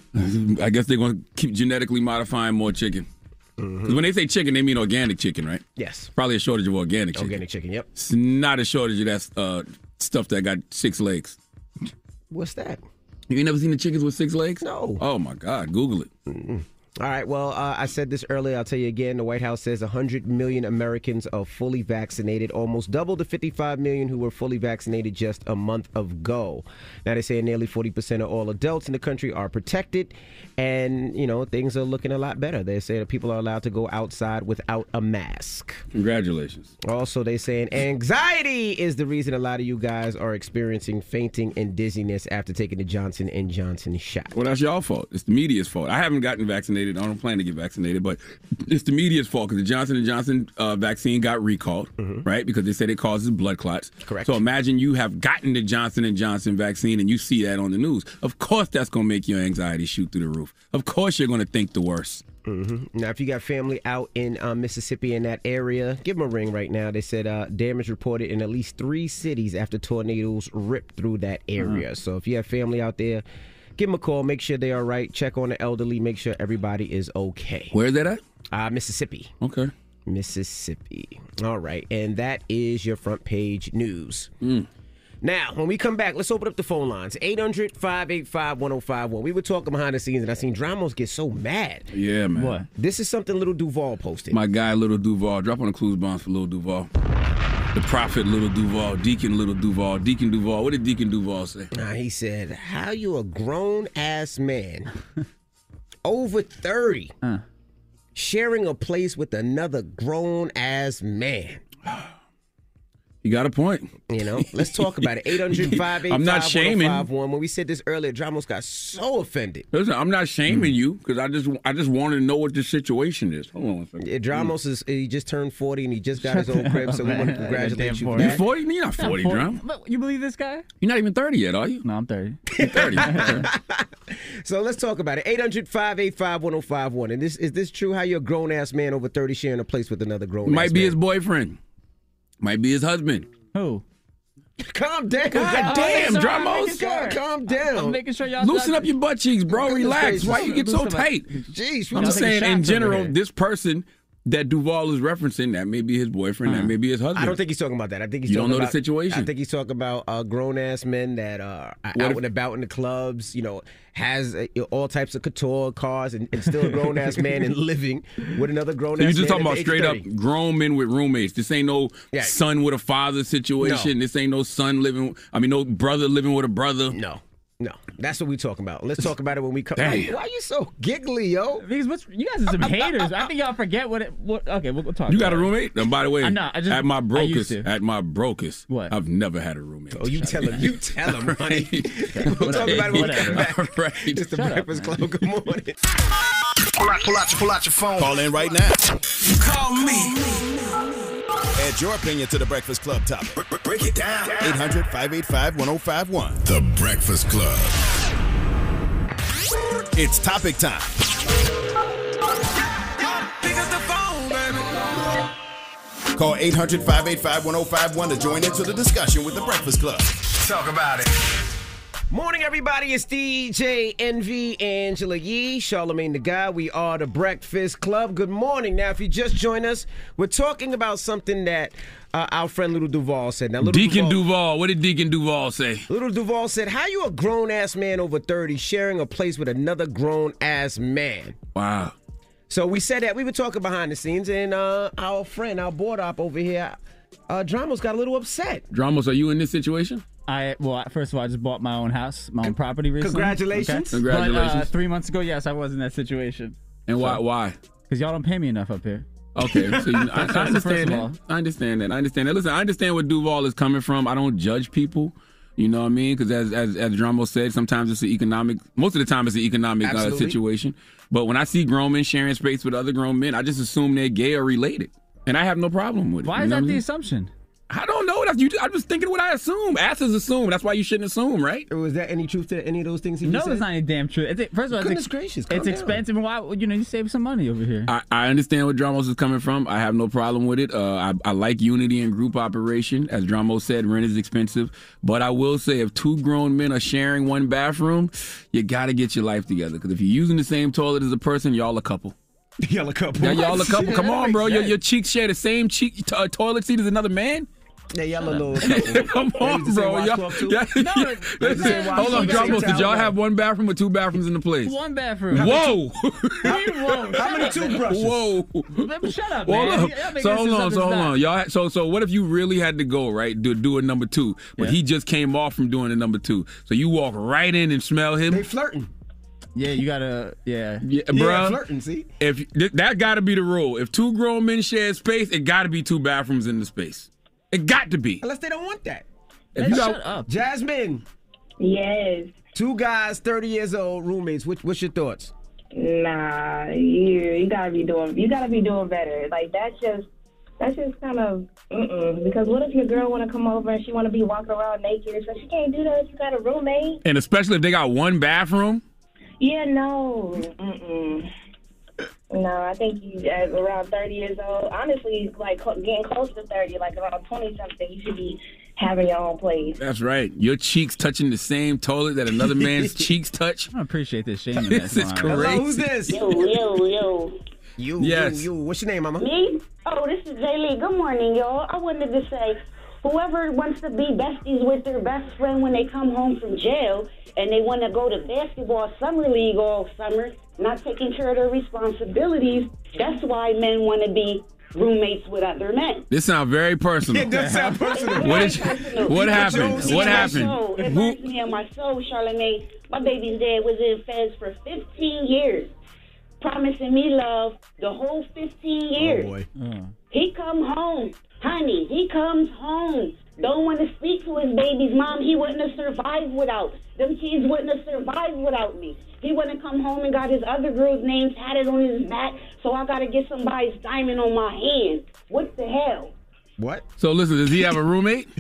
I guess they're going to keep genetically modifying more chicken. Because mm-hmm. when they say chicken, they mean organic chicken, right? Yes. Probably a shortage of organic chicken. Organic chicken, yep. It's not a shortage of that uh, stuff that got six legs. What's that? You ain't never seen the chickens with six legs? No. Oh, my God. Google it. Mm-mm. All right, well, uh, I said this earlier. I'll tell you again. The White House says one hundred million Americans are fully vaccinated, almost double the fifty-five million who were fully vaccinated just a month ago. Now, they say nearly forty percent of all adults in the country are protected, and, you know, things are looking a lot better. They say that people are allowed to go outside without a mask. Congratulations. Also, they saying anxiety is the reason a lot of you guys are experiencing fainting and dizziness after taking the Johnson and Johnson shot. Well, that's your fault. It's the media's fault. I haven't gotten vaccinated. I don't plan to get vaccinated, but it's the media's fault because the Johnson and Johnson uh, vaccine got recalled, mm-hmm. right? Because they said it causes blood clots. Correct. So imagine you have gotten the Johnson and Johnson vaccine and you see that on the news. Of course, that's going to make your anxiety shoot through the roof. Of course, you're going to think the worst. Mm-hmm. Now, if you got family out in uh, Mississippi in that area, give them a ring right now. They said uh, damage reported in at least three cities after tornadoes ripped through that area. Mm-hmm. So if you have family out there, give them a call. Make sure they are right. Check on the elderly. Make sure everybody is okay. Where's that at? Uh, Mississippi. Okay. Mississippi. All right. And that is your front page news. Mm. Now, when we come back, let's open up the phone lines. eight hundred, five eight five, one oh five one. We were talking behind the scenes, and I seen Dramos get so mad. Yeah, man. What? This is something Little Duval posted. My guy, Little Duval. Drop on the clues bombs for Little Duval. The prophet, Little Duval. Deacon, Little Duval. Deacon Duval. What did Deacon Duval say? Nah, he said, how you a grown-ass man over thirty, uh. sharing a place with another grown-ass man. You got a point. You know, let's talk about it. eight hundred, five eight five, I'm not shaming. one oh five one. When we said this earlier, Dramos got so offended. Listen, I'm not shaming mm. you because I just I just wanted to know what the situation is. Hold on a second. Yeah, Dramos mm. is he just turned forty and he just got his own crib, so we want to congratulate you. For You're that. forty? You're not forty, Drum. You believe this guy? You're not even thirty yet, are you? No, I'm thirty. You're thirty. So let's talk about it. eight hundred, five eight five, one oh five one. And this is this true? How you're a grown ass man over thirty sharing a place with another grown ass man? Might be his boyfriend. Might be his husband. Who? Calm down. God damn, sure, Dramos. Sure. Calm down. I'm making sure y'all loosen up your butt cheeks, bro. Relax. Why you get so tight? Jeez, I'm saying in general, this person that Duval is referencing, that may be his boyfriend, uh-huh. that may be his husband. I don't think he's talking about that. I think he's you talking don't know about, the situation. I think he's talking about uh, grown ass men that uh, are what out if, and about in the clubs. You know, has uh, all types of couture cars, and, and still a grown ass man and living with another grown ass. So man. you just talking at about the age straight of up thirty. grown men with roommates. This ain't no Yeah. son with a father situation. No. This ain't no son living. I mean, no brother living with a brother. No. No, that's what we talking about. Let's talk about it when we come. Damn. Why, why are you so giggly, yo? Because what's, you guys are some haters. I think y'all forget what it. What, okay, we'll, we'll talk. You about got a it. roommate? And by the way, I know, I just- at my I used brokest, to. at my brokest, What? I've never had a roommate. Oh, you tell him. You tell him, honey. We'll talk about it when we come back. All right. It's the Breakfast Club. Good morning. Pull out, pull out, your, pull out your phone. Call in right now. Call me. Add your opinion to the Breakfast Club topic. Break it down. eight hundred, five eight five, one oh five one. The Breakfast Club. It's topic time. Pick up the phone, baby. Call eight hundred, five eight five, one oh five one to join into the discussion with the Breakfast Club. Talk about it. Morning, everybody. It's D J Envy, Angela Yee, Charlamagne the Guy. We are the Breakfast Club. Good morning. Now, if you just joined us, we're talking about something that uh, our friend Little Duval said. Now, Little Deacon Duval, Duval. What did Deacon Duval say? Little Duval said, how you a grown-ass man over thirty sharing a place with another grown-ass man? Wow. So we said that. We were talking behind the scenes, and uh, our friend, our board op over here, uh, Dramos got a little upset. Dramos, are you in this situation? I well, first of all, I just bought my own house, my own property recently. Congratulations. Okay? Congratulations. But, uh, three months ago, yes, I was in that situation. And why? Why? Because y'all don't pay me enough up here. Okay, so you, I, I First of understand all. that. I understand that. I understand that. Listen, I understand where Duval is coming from. I don't judge people. You know what I mean? Because as as as Dramo said, sometimes it's an economic. Most of the time, it's an economic uh, situation. But when I see grown men sharing space with other grown men, I just assume they're gay or related, and I have no problem with it. Why you is know that what I the mean? assumption? I don't know. That's you. I'm just thinking what I assume. Asses assume. That's why you shouldn't assume, right? Was there any truth to any of those things he No, just said? it's not any damn truth. It's, first of all, Goodness it's, gracious, it's calm down. expensive, and why? You know, you save some money over here. I, I understand where Dramos is coming from. I have no problem with it. Uh, I, I like unity and group operation. As Dramos said, rent is expensive. But I will say, if two grown men are sharing one bathroom, you got to get your life together. Because if you're using the same toilet as a person, y'all a couple. Y'all a couple. Yeah, y'all a couple. Come That on, makes bro. Your, sense. your cheeks share the same cheek t- uh, toilet seat as another man? Yeah, y'all a little couple. Come on, They used to say bro. Y'all, washcloth too? yeah, No, yeah. they used to say Hold on, washcloth. Dramos. Did y'all have one bathroom or two bathrooms in the place? One bathroom. Whoa. Whoa. How many toothbrushes? Whoa. Shut up, Hold man. on. Y'all making So this hold on, up so as hold that. on. Y'all so so what if you really had to go, right? Do do a number two. But Yeah. he just came off from doing a number two. So you walk right in and smell him. They flirting. Yeah, you gotta. Yeah. Yeah, Yeah, bruh. flirting, see? If th- that got to be the rule. If two grown men share space, it got to be two bathrooms in the space. It got to be. Unless they don't want that. If you Shut got, up. Jasmine, Yes. two guys, thirty years old, roommates. What, what's your thoughts? Nah, you you gotta be doing you gotta be doing better. Like that's just that's just kind of mm-mm. Because what if your girl want to come over and she want to be walking around naked? So she can't do that if you got a roommate. and especially if they got one bathroom. Yeah, no, mm-mm. No, I think you at around thirty years old. Honestly, like co- getting close to thirty, like around twenty something, you should be having your own place. That's right. Your cheeks touching the same toilet that another man's cheeks touch. I appreciate this shaming. This is That's crazy. Hello, who's this? Yo, yo, yo. You, Yes. you, you. What's your name, mama? Me? Oh, this is Jay Lee. Good morning, y'all. I wanted to say, whoever wants to be besties with their best friend when they come home from jail and they want to go to basketball summer league all summer, not taking care of their responsibilities, that's why men want to be roommates with other men. This sounds very personal. It does sound personal. What is? What happened? It What burns me happened? on my soul. It Who? burns me on my soul, Charlamagne. My baby's dad was in feds for fifteen years. promising me love the whole fifteen years. Oh boy. Uh. He come home, honey. He comes home. Don't want to speak to his baby's mom. He wouldn't have survived without. Them kids wouldn't have survived without me. He wouldn't come home and got his other girl's name tatted on his back, so I got to get somebody's diamond on my hand. What the hell? What? So listen, does he have a roommate?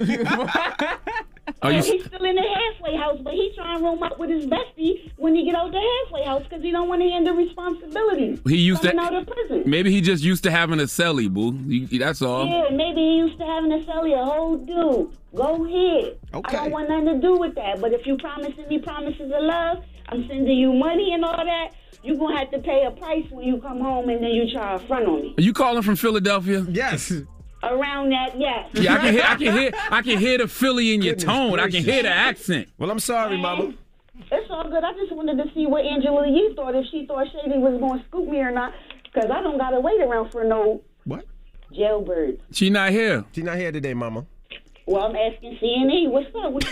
Are you... He's still in the halfway house, but he trying to room up with his bestie when he get out the halfway house because he don't want to handle responsibility. He used coming to. out of prison. Maybe he just used to having a celly, boo. He- that's all. Yeah, maybe he used to having a celly a whole dude. Go ahead. Okay. I don't want nothing to do with that. But if you promising me promises of love, I'm sending you money and all that. You're going to have to pay a price when you come home and then you try to front on me. Are you calling from Philadelphia? Yes. Around that, yes. Yeah, I can hear. I can hear. I can hear the Philly in your Goodness tone. I can gracious. hear the accent. Well, I'm sorry, Mama. It's all good. I just wanted to see what Angela Yee thought, if she thought Shady was going to scoop me or not, because I don't got to wait around for no What? jailbirds. She not here. She's not here today, Mama. Well, I'm asking C N E, what's up? What's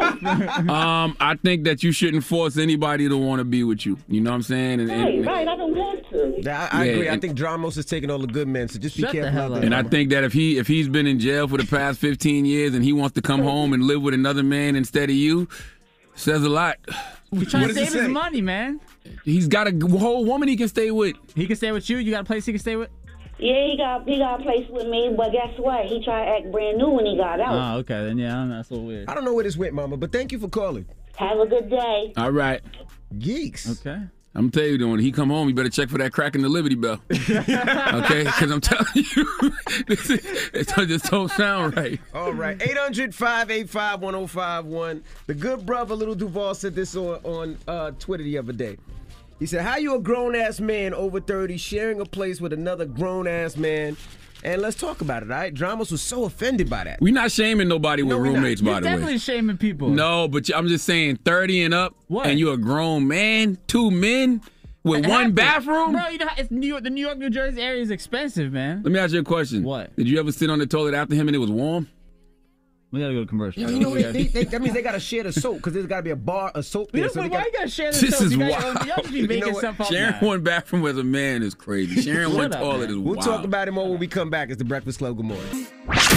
up? Um, I think that you shouldn't force anybody to want to be with you. You know what I'm saying? And, Right, and, right. I don't want to. Yeah, I, I Yeah, agree. I and- think Dramos is taking all the good men, so just be Shut the careful hell out up. there. and I Mama. think that if he if he's been in jail for the past fifteen years and he wants to come home and live with another man instead of you, says a lot. He's trying What to does it save his say? money, man. He's got a whole woman he can stay with. He can stay with you. You got a place he can stay with? Yeah, he got he got a place with me, but guess what? He tried to act brand new when he got out. Oh, okay. Then, yeah, I don't know. That's a little weird. I don't know where this went, Mama, but thank you for calling. Have a good day. All right. Geeks. Okay. I'm telling you, though, when he come home, you better check for that crack in the Liberty Bell. Okay? Because I'm telling you, this is, it just don't sound right. All right. eight hundred, five eight five, one oh five one. The good brother, Little Duval, said this on, on uh, Twitter the other day. He said, how you a grown-ass man over thirty sharing a place with another grown-ass man? And let's talk about it, all right? Dramos was so offended by that. We're not shaming nobody with No, we're not. roommates, by You're the way. definitely shaming people. No, but I'm just saying thirty and up, What? and you're a grown man, two men with It one happens. bathroom? Bro, you know, it's New York, the New York, New Jersey area is expensive, man. Let me ask you a question. What? Did you ever sit on the toilet after him and it was warm? We gotta go to commercial. You know, they, they, they, that means they got to share the soap because there's got to be a bar of soap We there. don't, So why they got you gotta share this? This soap? is You guys- wild. Y'all just be You making know what? stuff up Sharing now. one bathroom as a man is crazy. Sharing one Shut up, toilet man. is We'll wild. talk about it more when we come back. It's the Breakfast Club. Good morning.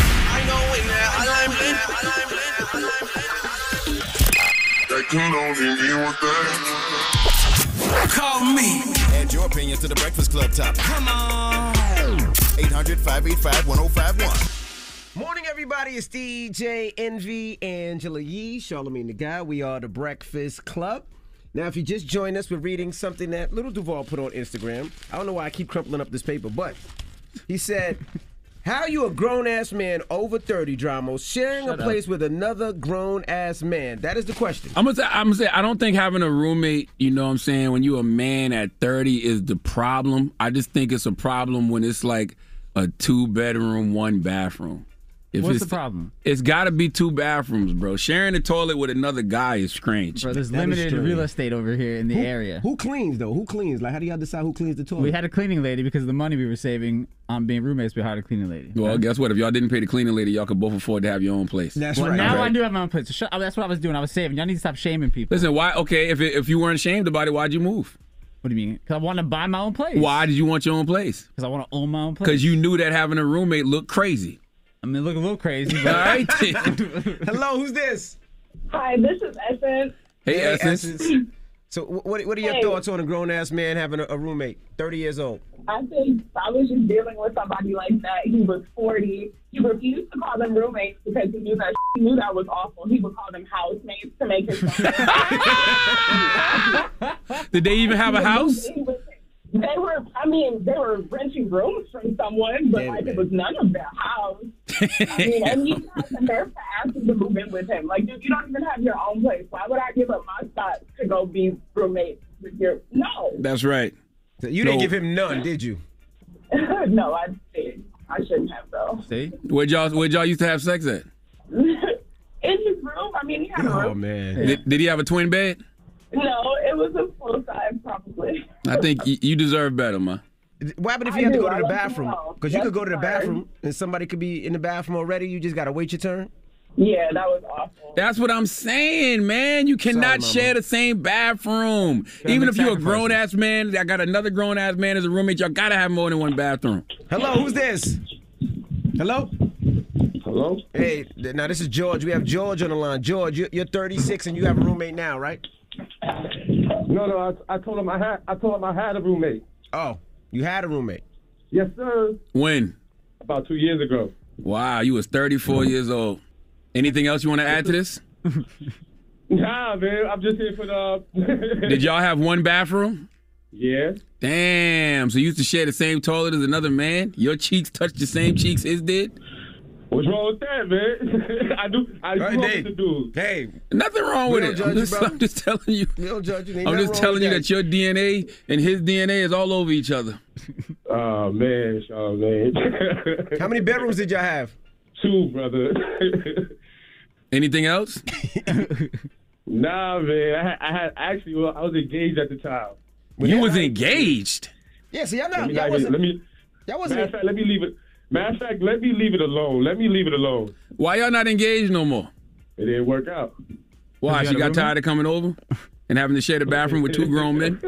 Call me. Add your opinion to the Breakfast Club topic. Come on. eight hundred, five eight five, one oh five one. Morning, everybody. It's D J Envy, Angela Yee, Charlamagne the Guy. We are the Breakfast Club. Now, if you just joined us, we're reading something that Little Duval put on Instagram. I don't know why I keep crumpling up this paper, but he said, how you a grown-ass man over thirty, Dramos, sharing Shut a up. place with another grown-ass man? That is the question. I'm gonna say, I'm gonna say, I don't think having a roommate, you know what I'm saying, when you're a man at thirty is the problem. I just think it's a problem when it's like a two bedroom, one bathroom. If What's it's, the problem? It's got to be two bathrooms, bro. Sharing a toilet with another guy is strange. Bro, there's That is limited strange. real estate over here in the Who- area. Who cleans, though? Who cleans? Like, how do y'all decide who cleans the toilet? We had a cleaning lady because of the money we were saving on being roommates. We hired a cleaning lady. Well, Okay? guess what? If y'all didn't pay the cleaning lady, y'all could both afford to have your own place. That's well, right. now right. I do have my own place. So shut, that's what I was doing. I was saving. Y'all need to stop shaming people. Listen, why? Okay, if it, if you weren't ashamed about it, why'd you move? What do you mean? Because I want to buy my own place. Why did you want your own place? Because I want to own my own place. Because you knew that having a roommate looked crazy. I mean, look a little crazy. All But right. Hello, who's this? Hi, this is Essence. Hey, Essence. Essence. So, wh- what, what are your Hey. thoughts on a grown-ass man having a, a roommate, thirty years old? I think I was just dealing with somebody like that. He was forty. He refused to call them roommates because he knew that he knew that was awful. He would call them housemates to make his Did they even have a house? They were, I mean, they were renting rooms from someone, but Damn like it, it was none of their house. I mean, and you had the nerve to ask him to move in with him. Like, dude, you don't even have your own place. Why would I give up my spot to go be roommates with your? No, That's right. So you didn't No. give him none, did you? no, I did. I shouldn't have though. see, Where'd y'all, where'd y'all used to have sex at? In his room, I mean, he had a Oh room. man. Did, did he have a twin bed? No, it was a full size, probably. I think y- you deserve better, man. What happened if I you had to do. go to I the like to bathroom? know. Because you could That's go to the fine. bathroom and somebody could be in the bathroom already. You just gotta wait your turn. Yeah, that was awful. That's what I'm saying, man. You cannot Sorry, share the same bathroom. Even if you're a grown ass man, I got another grown ass man as a roommate. Y'all gotta have more than one bathroom. Hello, who's this? Hello? Hello? Hey, th- now this is George. We have George on the line. George, you- you're thirty-six and you have a roommate now, right? No, no, I, I told him I had I told him I had a roommate. Oh, you had a roommate? Yes, sir. When? About two years ago. Wow, you was thirty-four years old. Anything else you want to add to this? Nah, man, I'm just here for the. Did y'all have one bathroom? Yeah. Damn. So you used to share the same toilet as another man? Your cheeks touched the same cheeks his did? What's wrong with that, man? I do. I do Right, right, Dave. the dude. Hey, Nothing wrong We with don't it. judge I'm you, just, brother. I'm just telling you. we don't judge you. Ain't I'm nothing just wrong telling you with that your D N A and his D N A is all over each other. Oh man, Sean, man. How many bedrooms did y'all have? Two, brother. Anything else? Nah, man. I had, I had actually. Well, I was engaged at the time. You was engaged. Yeah, see, y'all Let not. me, Y'all not- wasn't. let me. Y'all Matter wasn't. of fact, let me leave it. Matter of fact, let me leave it alone. Let me leave it alone. Why y'all not engaged no more? It didn't work out. Why? You She got a got roommate? tired of coming over and having to share the bathroom with two grown men?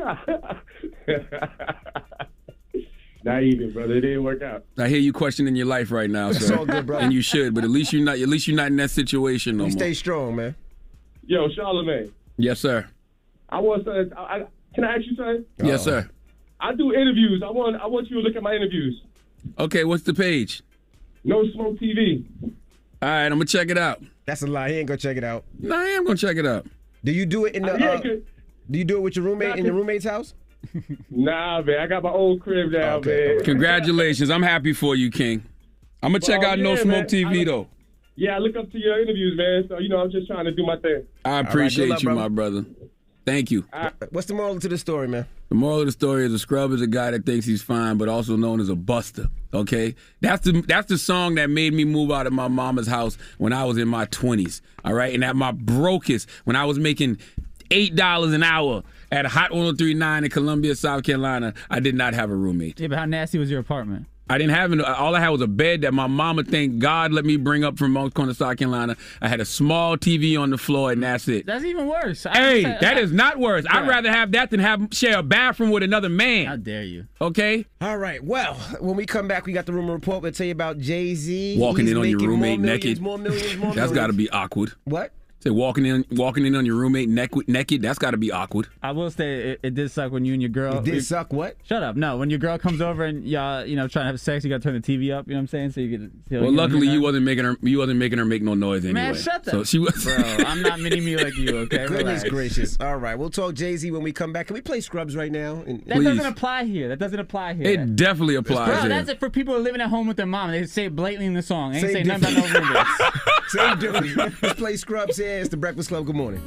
Not even, brother. It didn't work out. I hear you questioning your life right now, It's sir. all good, brother. And you should, but at least you're not. At least you're not in that situation no You more. stay strong, man. Yo, Charlamagne. Yes, sir. I want to. I, I, can I ask you something? Yes, sir. I do interviews. I want. I want you to look at my interviews. Okay, what's the page? No Smoke T V. All right, I'm gonna check it out. That's a lie. He ain't gonna check it out. No, I am gonna check it out. Do you do it in the? Uh, yeah, Uh, good. do you do it with your roommate Nah, in your roommate's house? Nah, man. I got my own crib now, man. Congratulations. I'm happy for you, King. I'm gonna check Well, out No yeah, Smoke man. T V I- though. Yeah, I look up to your interviews, man. So you know, I'm just trying to do my thing. I right, appreciate good luck, you, brother. my brother. Thank you. What's the moral to the story, man? The moral of the story is a scrub is a guy that thinks he's fine, but also known as a buster. Okay, that's the that's the song that made me move out of my mama's house when I was in my twenties. All right, and at my brokest when I was making eight dollars an hour at Hot one oh three point nine in Columbia, South Carolina, I did not have a roommate. Yeah, but how nasty was your apartment? I didn't have an, all I had was a bed that my mama, thank God, let me bring up from Moncks Corner, South Carolina. I had a small T V on the floor, and that's it. That's even worse. I Hey, said- that I- is not worse. I'd Yeah. rather have that than have share a bathroom with another man. How dare you? Okay? All right. Well, when we come back, we got the rumor report. We'll tell you about Jay-Z. Walking He's in on your making roommate more millions, naked. More millions, more That's millions. got to be awkward. What? Say walking in, walking in on your roommate naked. naked that's got to be awkward. I will say it, it did suck when you and your girl. It did suck what? Shut up. No, when your girl comes over and y'all, you know, trying to have sex, you got to turn the T V up. You know what I'm saying? So you get. So Well, you luckily know, you wasn't making her. You wasn't making her make no noise anyway. Man, shut the. So she was. Bro, I'm not mini me like you. Okay. Goodness Relax. gracious. All right. We'll talk Jay-Z when we come back. Can we play Scrubs right now? And- That doesn't apply here. That doesn't apply here. It definitely applies. Bro, here. that's it for people who are living at home with their mom. They say it blatantly in the song. They ain't Same say nothing about no roommates. Same difference. Let's play Scrubs here. It's the Breakfast Club. Good morning.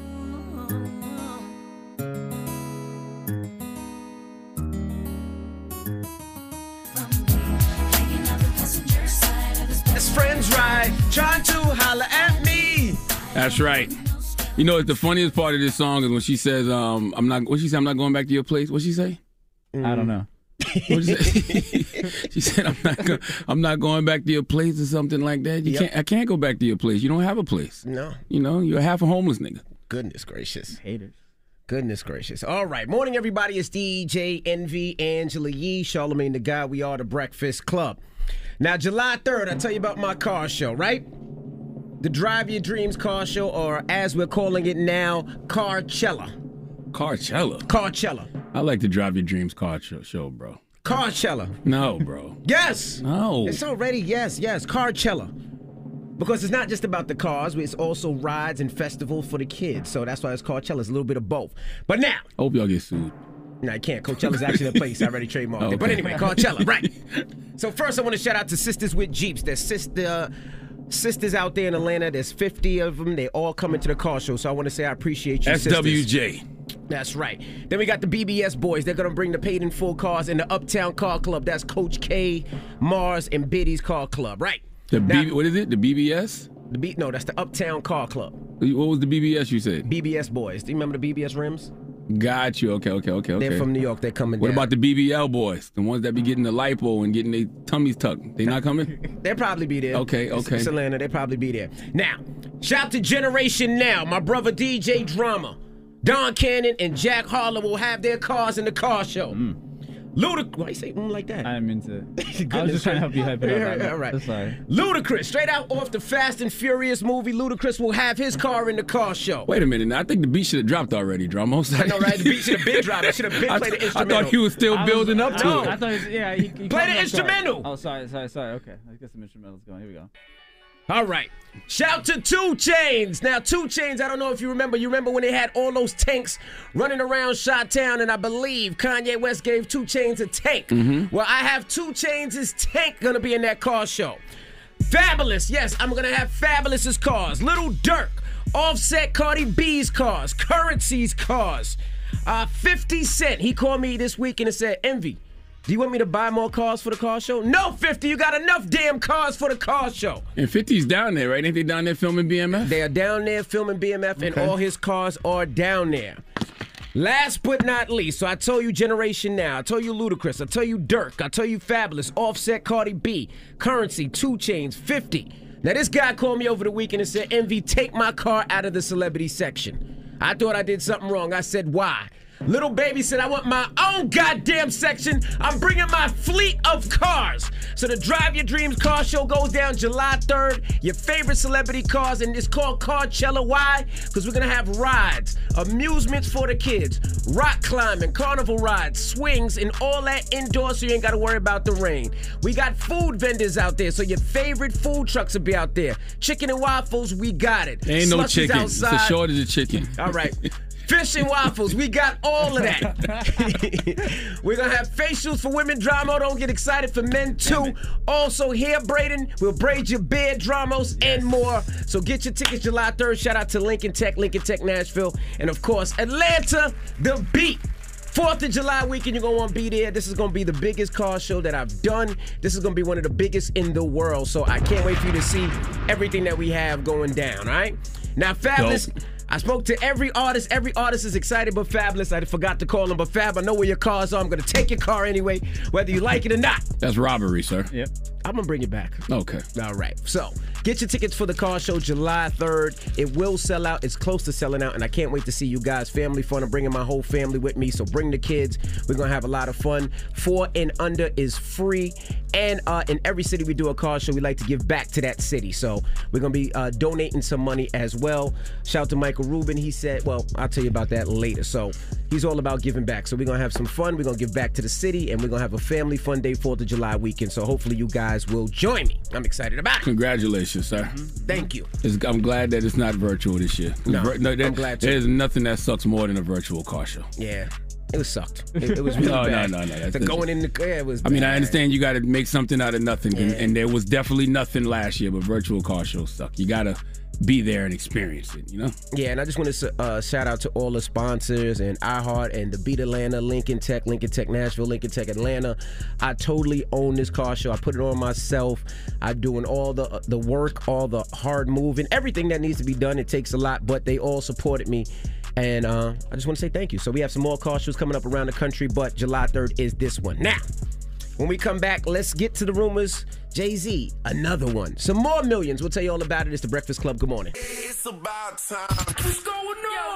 It's friends right, trying to holler at me. That's right. You know, the funniest part of this song is when she says, um, "I'm not." What she say? I'm not going back to your place. What she say? I don't know. What she say? She said, "I'm not. Go- I'm not going back to your place" or something like that. You Yep. can't. I can't go back to your place. You don't have a place. No. You know, you're half a homeless nigga. Goodness gracious. Haters. Goodness gracious. All right. Morning, everybody. It's D J Envy, Angela Yee, Charlamagne the Guy. We are the Breakfast Club. Now, July third, I tell you about my car show, right? The Drive Your Dreams car show, or as we're calling it now, Carchella. Carchella. Carchella. I like to drive your dreams car show, show bro. Carchella. No, bro. Yes. No. It's already, yes, yes, Carchella. Because it's not just about the cars, it's also rides and festival for the kids. So that's why it's Carchella. It's a little bit of both. But now. Hope y'all get sued. No, I can't. Coachella's actually a place. I already trademarked Okay. it. But anyway, Coachella, right. So first I want to shout out to Sisters with Jeeps. There's sister, sisters out there in Atlanta. There's fifty of them. They all come into the car show. So I want to say I appreciate you, S W J. sisters. That's right. Then we got the B B S boys. They're going to bring the paid in full cars in the Uptown Car Club. That's Coach K, Mars, and Biddy's Car Club, right? The Now- B- what is it? The B B S? The B- no, that's the Uptown Car Club. What was the B B S you said? B B S boys. Do you remember the B B S rims? Got you. Okay, okay, okay, okay. They're from New York. They're coming What down. about the B B L boys? The ones that be getting the lipo and getting their tummies tucked. They not coming? They'll probably be there. Okay, It's- okay. It's Atlanta. They'll probably be there. Now, Shout to Generation Now. My brother D J Drama, Don Cannon, and Jack Harlow will have their cars in the car show. Mm. Ludacris. Why you say mm like that? I didn't mean to. I was just trying to help you hype it up. Yeah, all right. Sorry. Ludacris, straight out off the Fast and Furious movie, Ludacris will have his car in the car show. Wait a minute. Now, I think the beat should have dropped already, Dramos. I know, right? The beat should have been dropped. I should have been played the instrumental. I thought he was still I building was, up to no, it. I thought, he, yeah, he, he play the instrumental. Oh, sorry, sorry, sorry. Okay, let's get some instrumentals going. Here we go. All right. Shout to two Chainz. Now, two Chainz, I don't know if you remember. You remember when they had all those tanks running around Chi-Town, and I believe Kanye West gave two Chainz a tank. Mm-hmm. Well, I have two Chainz' tank going to be in that car show. Fabulous. Yes, I'm going to have Fabulous's cars. Little Durk, Offset, Cardi B's cars, Currency's cars. Uh, fifty Cent, he called me this weekend and said, Envy, do you want me to buy more cars for the car show? No, fifty, you got enough damn cars for the car show. And fifty's down there, right? Ain't they down there filming B M F? They are down there filming B M F, okay. And all his cars are down there. Last but not least, so I told you Generation Now, I told you Ludacris, I told you Durk, I told you Fabulous, Offset, Cardi B, Currency, two Chainz, fifty. Now this guy called me over the weekend and said, Envy, take my car out of the celebrity section. I thought I did something wrong. I said, why? Little Baby said, I want my own goddamn section. I'm bringing my fleet of cars. So the Drive Your Dreams car show goes down July third. Your favorite celebrity cars, and it's called Carcella. Why? Because we're going to have rides, amusements for the kids, rock climbing, carnival rides, swings, and all that indoors so you ain't got to worry about the rain. We got food vendors out there, so your favorite food trucks will be out there. Chicken and waffles, we got it. Ain't no Slushies chicken. outside. It's a shortage of chicken. All right. Fish and waffles, we got all of that. We're going to have facials for women, Dramo. Don't get excited, for men too. Also hair braiding, we'll braid your beard, Dramos, yes. And more. So get your tickets July third. Shout out to Lincoln Tech, Lincoln Tech Nashville. And of course, Atlanta, The Beat. fourth of July weekend, you're going to want to be there. This is going to be the biggest car show that I've done. This is going to be one of the biggest in the world. So I can't wait for you to see everything that we have going down, all right? Now, Fabulous... Dope. I spoke to every artist. Every artist is excited but Fabulous. I forgot to call him, but Fab, I know where your cars are. I'm going to take your car anyway, whether you like it or not. That's robbery, sir. Yep. I'm going to bring it back. Okay. All right. So, get your tickets for the car show July third. It will sell out. It's close to selling out, and I can't wait to see you guys. Family fun. I'm bringing my whole family with me, so bring the kids. We're going to have a lot of fun. Four and under is free. And uh, in every city we do a car show, we like to give back to that city. So we're going to be uh, donating some money as well. Shout out to Michael Rubin. He said, well, I'll tell you about that later. So he's all about giving back. So we're going to have some fun. We're going to give back to the city, and we're going to have a family fun day, fourth of July weekend. So hopefully you guys will join me. I'm excited about it. Congratulations, sir. Mm-hmm. Thank you. It's, I'm glad that it's not virtual this year. No, no that, I'm glad too. There's nothing that sucks more than a virtual car show. Yeah. It was sucked. It, it was really no, bad. No, no, no, no. The going in the yeah, it was I mean, bad. I understand you got to make something out of nothing, Yeah. and, and there was definitely nothing last year, but virtual car shows suck. You got to be there and experience it, you know? Yeah, and I just want to uh, shout out to all the sponsors and iHeart and the Beat Atlanta, Lincoln Tech, Lincoln Tech Nashville, Lincoln Tech Atlanta. I totally own this car show. I put it on myself. I'm doing all the the work, all the hard moving, everything that needs to be done. It takes a lot, but they all supported me. And uh, I just want to say thank you. So we have some more car shows coming up around the country, but July third is this one. Now, when we come back, let's get to the rumors. Jay-Z, another one. Some more millions. We'll tell you all about it. It's the Breakfast Club. Good morning. It's about time. What's going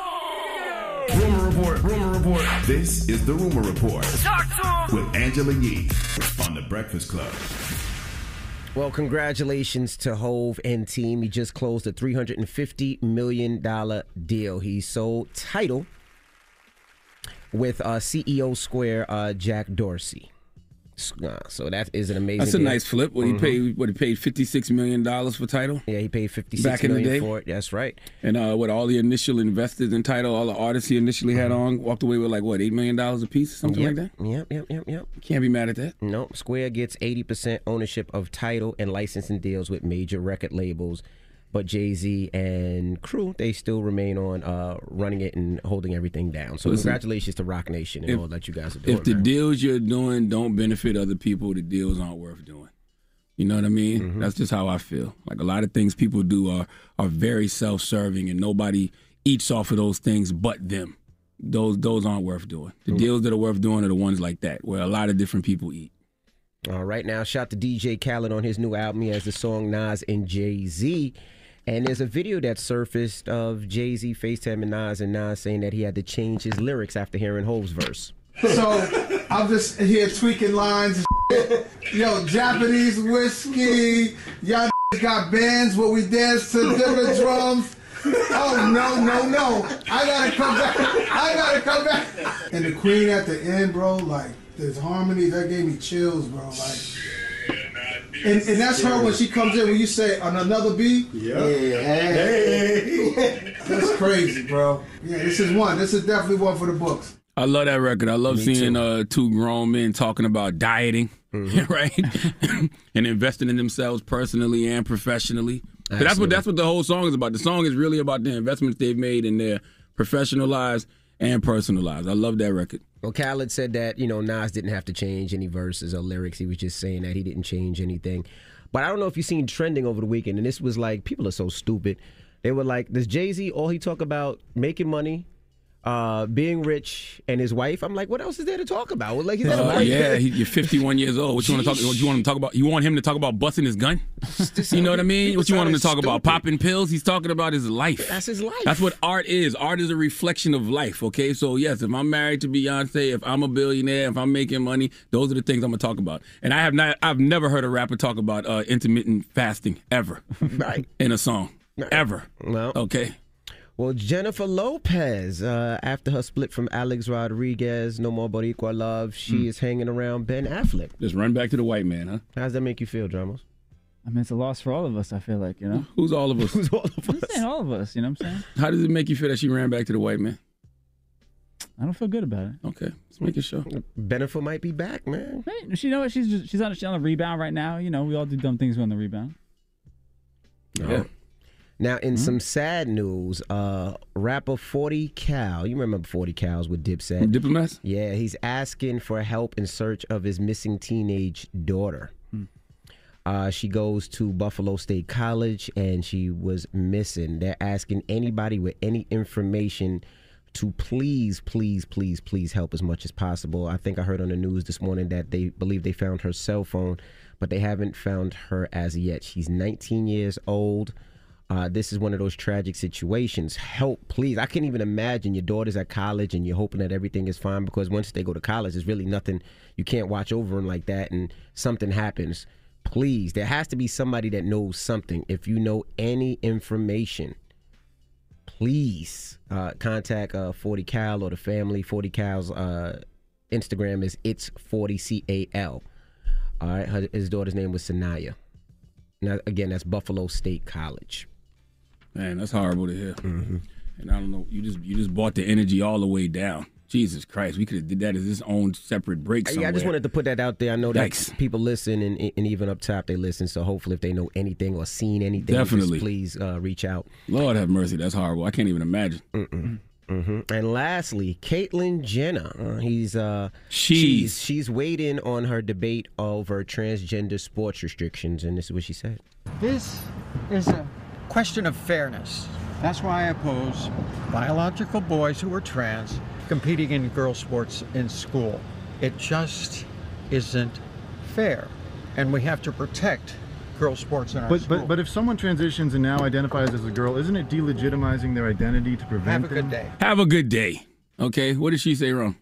on? Rumor Report. Rumor Report. This is the Rumor Report with Angela Yee on the Breakfast Club. Well, congratulations to Hove and team. He just closed a three hundred fifty million dollars deal. He sold Tidal with uh, C E O Square uh, Jack Dorsey. Uh, so that is an amazing That's a deal. nice flip. What, mm-hmm. he paid, what, he paid fifty-six million dollars for Tidal? Yeah, he paid fifty-six Back in the million day? for it. That's right. And uh, what, all the initial investors in Tidal, all the artists he initially had on, walked away with like, what, eight million dollars a piece? Something yep. like that? Yep, yep, yep, yep. Can't be mad at that. No, Square gets eighty percent ownership of Tidal and licensing deals with major record labels. But Jay-Z and crew, they still remain on uh, running it and holding everything down. So Listen, congratulations to Rock Nation and if, all that you guys are doing. If the man. deals you're doing don't benefit other people, the deals aren't worth doing. You know what I mean? Mm-hmm. That's just how I feel. Like a lot of things people do are are very self-serving, and nobody eats off of those things but them. Those those aren't worth doing. The mm-hmm. deals that are worth doing are the ones like that, where a lot of different people eat. All right, now shout to D J Khaled on his new album. He has the song Nas and Jay-Z. And there's a video that surfaced of Jay-Z FaceTiming Nas and Nas saying that he had to change his lyrics after hearing Hov's verse. So I'm just here tweaking lines and shit. Yo, Japanese whiskey. Y'all got bands where we dance to different drums. Oh, no, no, no. I gotta come back. I gotta come back. And the Queen at the end, bro, like, there's harmony. That gave me chills, bro. Like, and, and that's her when she comes in, when you say, on another beat? Yeah. Yeah. Hey. That's crazy, bro. Yeah, this is one. This is definitely one for the books. I love that record. I love Me seeing too. uh, two grown men talking about dieting, Mm-hmm. right? And investing in themselves personally and professionally. But that's what that's what the whole song is about. The song is really about the investments they've made in their professional lives and personal lives. I love that record. Well, Khaled said that, you know, Nas didn't have to change any verses or lyrics. He was just saying that he didn't change anything. But I don't know if you've seen trending over the weekend, and this was like, people are so stupid. They were like, does Jay-Z, all he talk about making money, uh, being rich, and his wife? I'm like, what else is there to talk about? Like, he's Uh, yeah, he, you're fifty-one years old. What you want to talk? What you want him to talk about? You want him to talk about busting his gun? You know what I mean? What you want him to talk about? Popping pills? He's talking about his life. That's his life. That's what art is. Art is a reflection of life. Okay, so yes, if I'm married to Beyonce, if I'm a billionaire, if I'm making money, those are the things I'm gonna talk about. And I have not. I've never heard a rapper talk about uh, intermittent fasting ever, right? In a song, ever. Well, okay. Well, Jennifer Lopez, uh, after her split from Alex Rodriguez, No More Boricua Love, she Mm. is hanging around Ben Affleck. Just run back to the white man, huh? How does that make you feel, Dramos? I mean, it's a loss for all of us, I feel like, you know? Who's all of us? Who's all of I'm saying all of us, you know what I'm saying? How does it make you feel that she ran back to the white man? I don't feel good about it. Okay, let's make it sure. Bennifer might be back, man. Hey, she, you know what? She's just, she's on she's on a rebound right now. You know, we all do dumb things on the rebound. Yeah. Now, in mm-hmm. some sad news, uh, rapper forty Cal, you remember forty Cal's with Dipset? Diplomats? Yeah, he's asking for help in search of his missing teenage daughter. Hmm. Uh, she goes to Buffalo State College, and she was missing. They're asking anybody with any information to please, please, please, please help as much as possible. I think I heard on the news this morning that they believe they found her cell phone, but they haven't found her as yet. She's nineteen years old. Uh, this is one of those tragic situations. Help, please. I can't even imagine your daughter's at college and you're hoping that everything is fine, because once they go to college, there's really nothing. You can't watch over them like that, and something happens. Please, there has to be somebody that knows something. If you know any information, please uh, contact uh, forty Cal or the family. forty Cal's uh, Instagram is it's forty C A L. All right, her, his daughter's name was Sanaya. Now, again, that's Buffalo State College. Man, that's horrible to hear. Mm-hmm. And I don't know, you just you just brought the energy all the way down. Jesus Christ, we could have did that as its own separate break somewhere. Yeah, I just wanted to put that out there. I know that Yikes. people listen, and, and even up top they listen. So hopefully, if they know anything or seen anything, Definitely. just please uh, reach out. Lord have mercy, that's horrible. I can't even imagine. Mm-mm. Mm-hmm. And lastly, Caitlyn Jenner. Uh, he's uh, she's. she's she's weighed in on her debate over transgender sports restrictions, and this is what she said. This is a question of fairness. That's why I oppose biological boys who are trans competing in girls' sports in school. It just isn't fair, and we have to protect girls' sports in our But school. but but if someone transitions and now identifies as a girl, isn't it delegitimizing their identity to prevent Have a good them? day. Have a good day. Okay, what did she say wrong?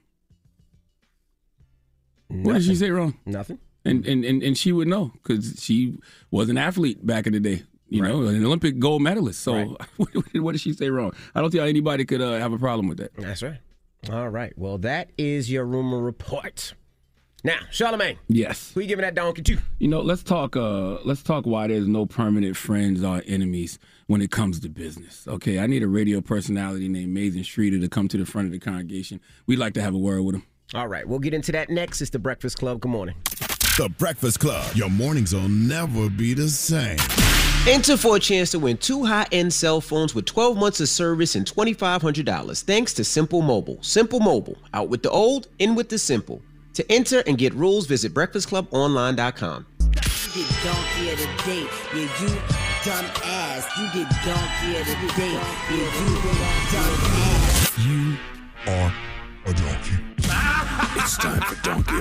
Nothing. What did she say wrong? Nothing. And and and, and she would know because she was an athlete back in the day. You Right. know, an Olympic gold medalist. So Right. what did she say wrong? I don't think anybody could uh, have a problem with that. That's right. All right. Well, that is your rumor report. Now, Charlamagne. Yes. Who you giving that donkey to? You know, let's talk. Uh, let's talk why there's no permanent friends or enemies when it comes to business. Okay, I need a radio personality named Mason Streeter to come to the front of the congregation. We'd like to have a word with him. All right, we'll get into that next. It's the Breakfast Club. Good morning. The Breakfast Club. Your mornings will never be the same. Enter for a chance to win two high-end cell phones with twelve months of service and twenty-five hundred dollars thanks to Simple Mobile. Simple Mobile, out with the old, in with the simple. To enter and get rules, visit breakfast club online dot com. You get donkey of the day, yeah, you dumb ass. You get donkey of the day, yeah, you dumb ass. You are a donkey. It's time for Donkey of the Day.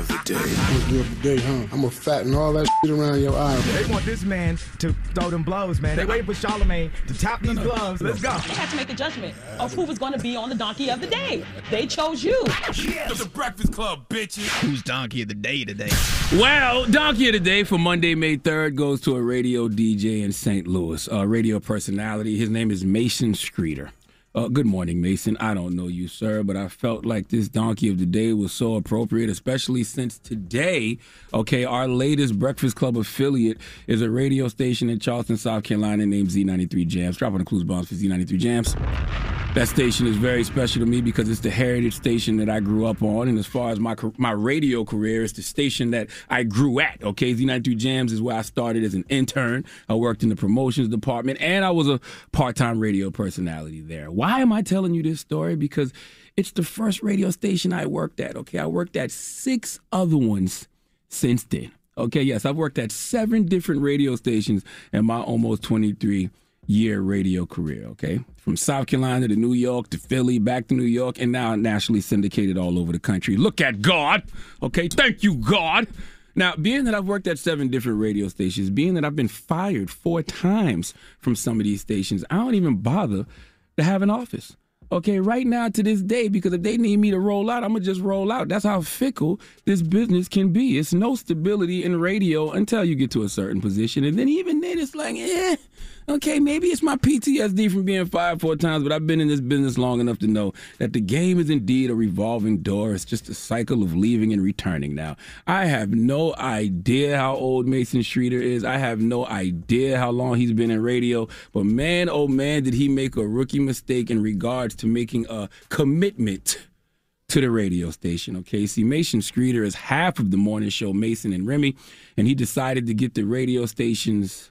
Donkey of the day, huh? I'm gonna fatten all that shit around your eye. They want this man to throw them blows, man. They waiting for Charlemagne to tap these gloves. Let's go. They have to make a judgment of who was going to be on the Donkey of the Day. They chose you. Yes. The Breakfast Club, bitches. Who's Donkey of the Day today? Well, Donkey of the Day for Monday, May third goes to a radio D J in Saint Louis, a radio personality. His name is Mason Streeter. Uh, good morning, Mason. I don't know you, sir, but I felt like this Donkey of the Day was so appropriate, especially since today, okay, our latest Breakfast Club affiliate is a radio station in Charleston, South Carolina named Z ninety-three Jams. Drop on the clues bombs for Z ninety-three Jams. That station is very special to me because it's the heritage station that I grew up on. And as far as my my radio career, it's the station that I grew at. Okay, Z ninety-three Jams is where I started as an intern. I worked in the promotions department, and I was a part-time radio personality there. Why am I telling you this story? Because it's the first radio station I worked at. Okay, I worked at six other ones since then. Okay, yes, I've worked at seven different radio stations in my almost twenty-three year radio career, okay? From South Carolina to New York to Philly, back to New York, and now nationally syndicated all over the country. Look at God, okay? Thank you, God. Now, being that I've worked at seven different radio stations, being that I've been fired four times from some of these stations, I don't even bother to have an office. Okay, right now to this day, because if they need me to roll out, I'm going to just roll out. That's how fickle this business can be. It's no stability in radio until you get to a certain position. And then even then, it's like, eh, okay, maybe it's my P T S D from being fired four times, but I've been in this business long enough to know that the game is indeed a revolving door. It's just a cycle of leaving and returning now. I have no idea how old Mason Streeter is. I have no idea how long he's been in radio. But man, oh man, did he make a rookie mistake in regards to making a commitment to the radio station. Okay, see, Mason Streeter is half of the morning show Mason and Remy, and he decided to get the radio station's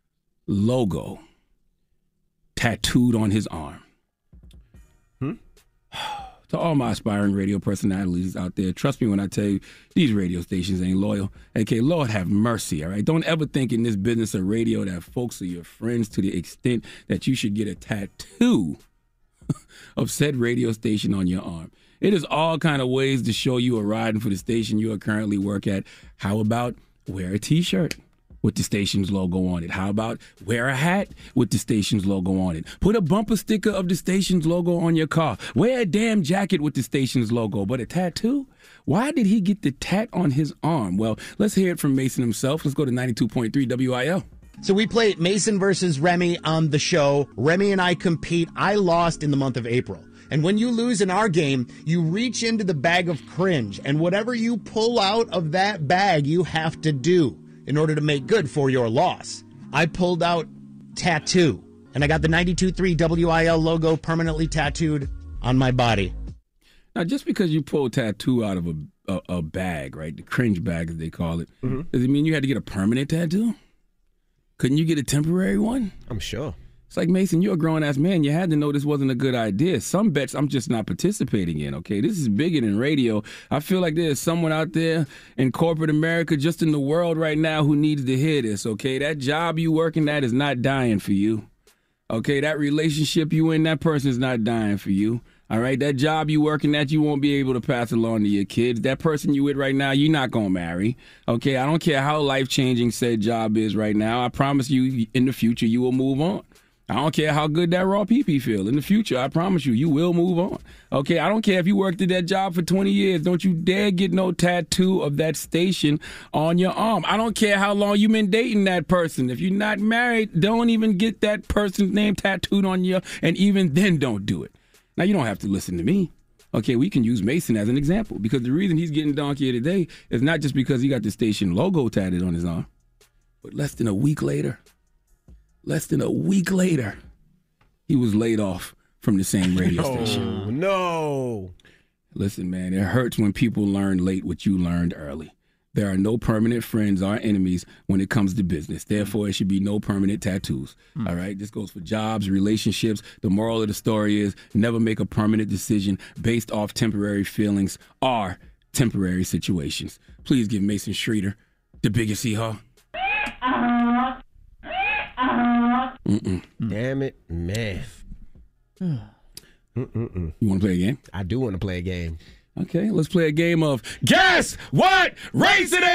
logo tattooed on his arm. Hmm? To all my aspiring radio personalities out there, trust me when I tell you, these radio stations ain't loyal. Okay, Lord have mercy, all right? Don't ever think in this business of radio that folks are your friends to the extent that you should get a tattoo of said radio station on your arm. It is all kind of ways to show you are riding for the station you are currently work at. How about wear a T-shirt with the station's logo on it? How about wear a hat with the station's logo on it? Put a bumper sticker of the station's logo on your car. Wear a damn jacket with the station's logo. But a tattoo? Why did he get the tat on his arm? Well, let's hear it from Mason himself. Let's go to ninety-two point three W I L. So we played Mason versus Remy on the show. Remy and I compete. I lost in the month of April. And when you lose in our game, you reach into the bag of cringe. And whatever you pull out of that bag, you have to do in order to make good for your loss. I pulled out tattoo. And I got the ninety-two point three W I L logo permanently tattooed on my body. Now, just because you pull tattoo out of a, a, a bag, right, the cringe bag as they call it, mm-hmm. does it mean you had to get a permanent tattoo? Couldn't you get a temporary one? I'm sure. It's like, Mason, you're a grown-ass man. You had to know this wasn't a good idea. Some bets I'm just not participating in, okay? This is bigger than radio. I feel like there's someone out there in corporate America, just in the world right now, who needs to hear this, okay? That job you working at is not dying for you, okay? That relationship you in, that person's not dying for you. All right, that job you working at, you won't be able to pass along to your kids. That person you with right now, you're not going to marry. Okay, I don't care how life-changing said job is right now. I promise you, in the future, you will move on. I don't care how good that raw pee-pee feel. In the future, I promise you, you will move on. Okay, I don't care if you worked at that job for twenty years. Don't you dare get no tattoo of that station on your arm. I don't care how long you've been dating that person. If you're not married, don't even get that person's name tattooed on you, and even then, don't do it. Now, you don't have to listen to me. Okay, we can use Mason as an example because the reason he's getting donkey today is not just because he got the station logo tatted on his arm, but less than a week later, less than a week later, he was laid off from the same radio no, station. No. Listen, man, it hurts when people learn late what you learned early. There are no permanent friends or enemies when it comes to business. Therefore, it should be no permanent tattoos. Mm. All right? This goes for jobs, relationships. The moral of the story is never make a permanent decision based off temporary feelings or temporary situations. Please give Mason Streeter the biggest hee-haw. Mm-mm. Damn it, man. Mm-mm. You want to play a game? I do want to play a game. Okay, let's play a game of Guess What Race It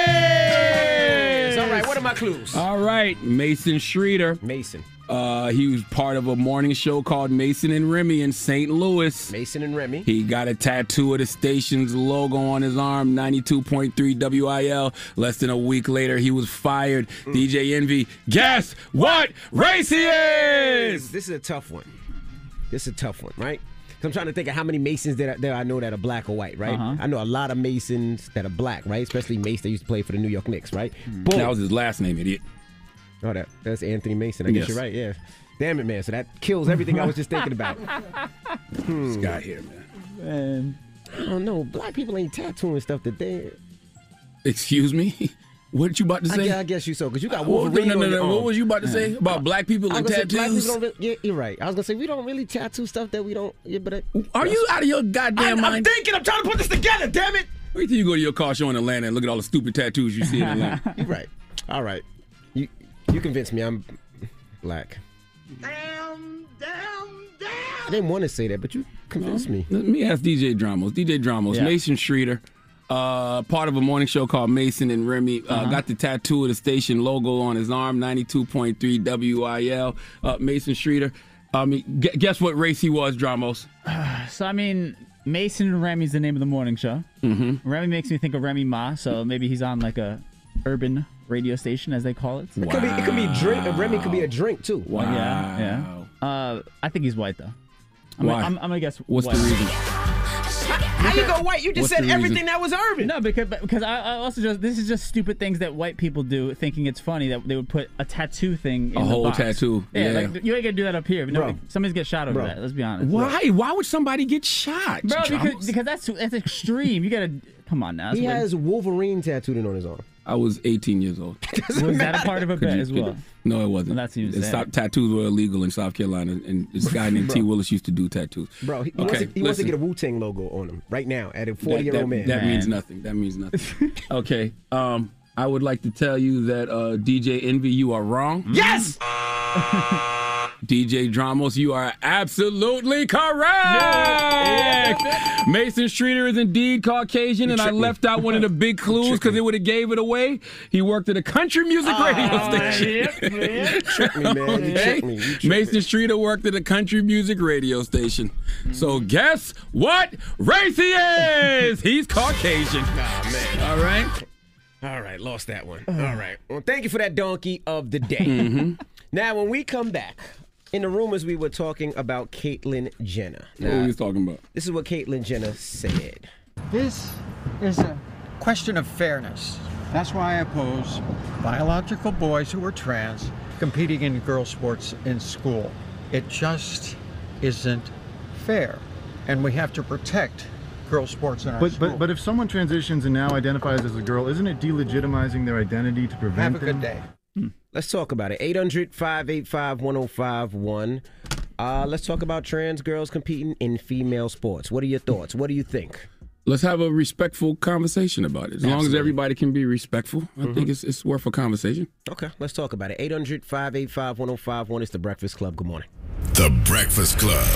Is! All right, what are my clues? All right, Mason Streeter. Mason. Uh, he was part of a morning show called Mason and Remy in Saint Louis. Mason and Remy. He got a tattoo of the station's logo on his arm, ninety-two point three W I L. Less than a week later, he was fired. Mm. D J Envy, guess what race he is? This is a tough one. This is a tough one, right? I'm trying to think of how many Masons that I, that I know that are black or white, right? Uh-huh. I know a lot of Masons that are black, right? Especially Mace that used to play for the New York Knicks, right? Mm. Boom. That was his last name, idiot. Oh, that that's Anthony Mason. I guess Yes. you're right, yeah. Damn it, man. So that kills everything I was just thinking about. Hmm. This guy here, man. Man. I don't know. Black people ain't tattooing stuff that they... Excuse me? What did you about to I say? guess, I guess you so, because you got Uh, what- Wolverine no, no, on no, your no. What arm. was you about to say about black people I and was gonna say, black tattoos? people don't really- yeah, you're right. I was going to say, we don't really tattoo stuff that we don't... Yeah, but I, Are you out of your goddamn I'm, mind? I'm thinking. I'm trying to put this together, damn it. Wait till you go to your car show in Atlanta and look at all the stupid tattoos you see in Atlanta. You're right. All right. You you convinced me I'm black. Damn, damn, damn. I didn't want to say that, but you convinced me. Let me ask D J Dramos. D J Dramos, Yeah. Mason Streeter, uh, part of a morning show called Mason and Remy, uh, Uh-huh. got the tattoo of the station logo on his arm, ninety-two point three W I L. Uh, Mason Streeter, I mean, gu- guess what race he was, Dramos? So, I mean, Mason and Remy's the name of the morning show. Mm-hmm. Remy makes me think of Remy Ma, so maybe he's on like a urban radio station, as they call it. It could be. It could be a drink. Remy could be a drink too. Wow. Yeah, yeah. Uh, I think he's white though. I'm, Why? Gonna, I'm, I'm gonna guess. What's white. the reason? How you go white? You just What's said the reason? everything that was urban. No, because because I, I also just this is just stupid things that white people do, thinking it's funny that they would put a tattoo thing in A the whole box. tattoo, Yeah, yeah. like you ain't gonna do that up here. No, Bro. somebody's get shot over Bro. that. Let's be honest. Why? Why would somebody get shot? Bro, because, Dramos? because that's that's extreme. You gotta come on now. That's He weird. has Wolverine tattooed on his arm. I was eighteen years old. Was that a part of a Could bet you- as could- well? No, it wasn't. Well, that seems It sad. stopped- tattoos were illegal in South Carolina, and this guy named T. Bro. Willis used to do tattoos. Bro, he, he, okay, wants, to, he wants to listen. get a Wu-Tang logo on him right now at a That- forty-year-old that, man. That means nothing. That means nothing. Okay. Um, I would like to tell you that uh, D J Envy, you are wrong. Yes. D J Dramos, you are absolutely correct. Mason Streeter is indeed Caucasian, and I tricked me. left out one of the big clues because it would have gave it away. He worked at a country music radio station. Trick me, man. You Okay. tricked me. You tricked Mason Streeter worked at a country music radio station. So guess what race he is? He's Caucasian. Nah, man. All right. All right, lost that one. All right. Well, thank you for that donkey of the day. Mhm. Now, when we come back, in the rumors, we were talking about Caitlyn Jenner. What were you talking about? This is what Caitlyn Jenner said. This is a question of fairness. That's why I oppose biological boys who are trans competing in girl sports in school. It just isn't fair. And we have to protect girl sports in our But school. but but if someone transitions and now identifies as a girl, isn't it delegitimizing their identity to prevent Have a good them? day. Let's talk about it. eight hundred, five eight five, one oh five one. Uh, let's talk about trans girls competing in female sports. What are your thoughts? What do you think? Let's have a respectful conversation about it. As long as Absolutely. everybody can be respectful, I think it's it's worth a conversation. Okay, let's talk about it. eight hundred, five eight five, one oh five one. It's The Breakfast Club. Good morning. The Breakfast Club.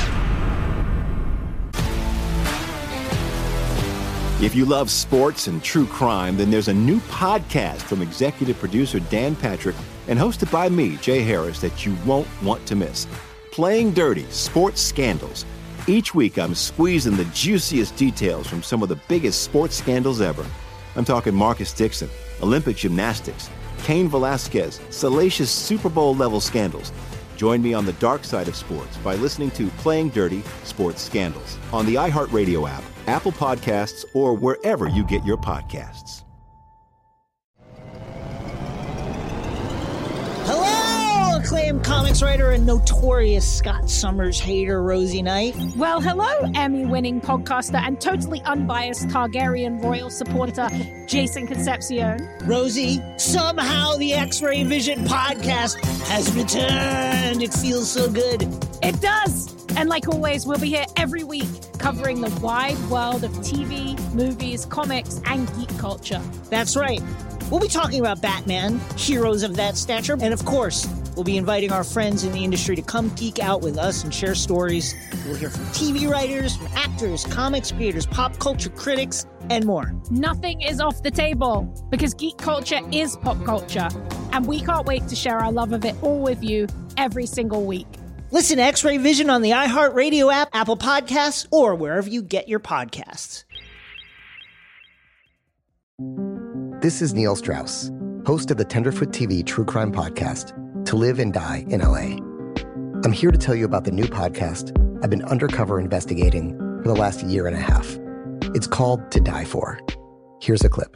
If you love sports and true crime, then there's a new podcast from executive producer Dan Patrick and hosted by me, Jay Harris, that you won't want to miss. Playing Dirty: Sports Scandals. Each week, I'm squeezing the juiciest details from some of the biggest sports scandals ever. I'm talking Marcus Dixon, Olympic gymnastics, Cain Velasquez, salacious Super Bowl-level scandals. Join me on the dark side of sports by listening to Playing Dirty: Sports Scandals on the iHeartRadio app, Apple Podcasts, or wherever you get your podcasts. Hello, acclaimed comics writer and notorious Scott Summers hater, Rosie Knight. Well, hello, Emmy-winning podcaster and totally unbiased Targaryen royal supporter, Jason Concepcion. Rosie, somehow the X-Ray Vision podcast has returned. It feels so good. It does. And like always, we'll be here every week covering the wide world of T V, movies, comics, and geek culture. That's right. We'll be talking about Batman, heroes of that stature, and of course, we'll be inviting our friends in the industry to come geek out with us and share stories. We'll hear from T V writers, from actors, comics creators, pop culture critics, and more. Nothing is off the table because geek culture is pop culture, and we can't wait to share our love of it all with you every single week. Listen to X-Ray Vision on the iHeartRadio app, Apple Podcasts, or wherever you get your podcasts. This is Neil Strauss, host of the Tenderfoot T V true crime podcast, To Live and Die in L A. I'm here to tell you about the new podcast I've been undercover investigating for the last year and a half. It's called To Die For. Here's a clip.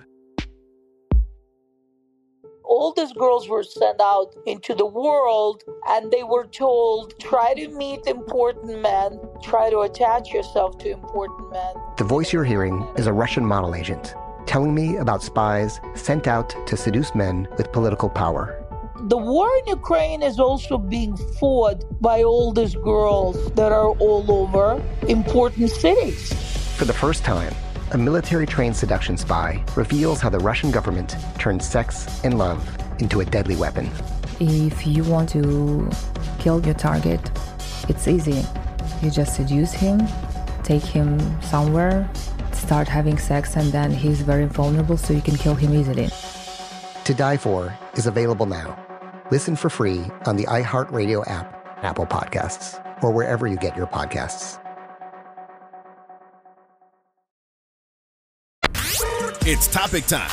All these girls were sent out into the world and they were told, try to meet important men, try to attach yourself to important men. The voice you're hearing is a Russian model agent telling me about spies sent out to seduce men with political power. The war in Ukraine is also being fought by all these girls that are all over important cities. For the first time, a military-trained seduction spy reveals how the Russian government turned sex and love into a deadly weapon. If you want to kill your target, it's easy. You just seduce him, take him somewhere, start having sex, and then he's very vulnerable, so you can kill him easily. To Die For is available now. Listen for free on the iHeartRadio app, Apple Podcasts, or wherever you get your podcasts. It's topic time.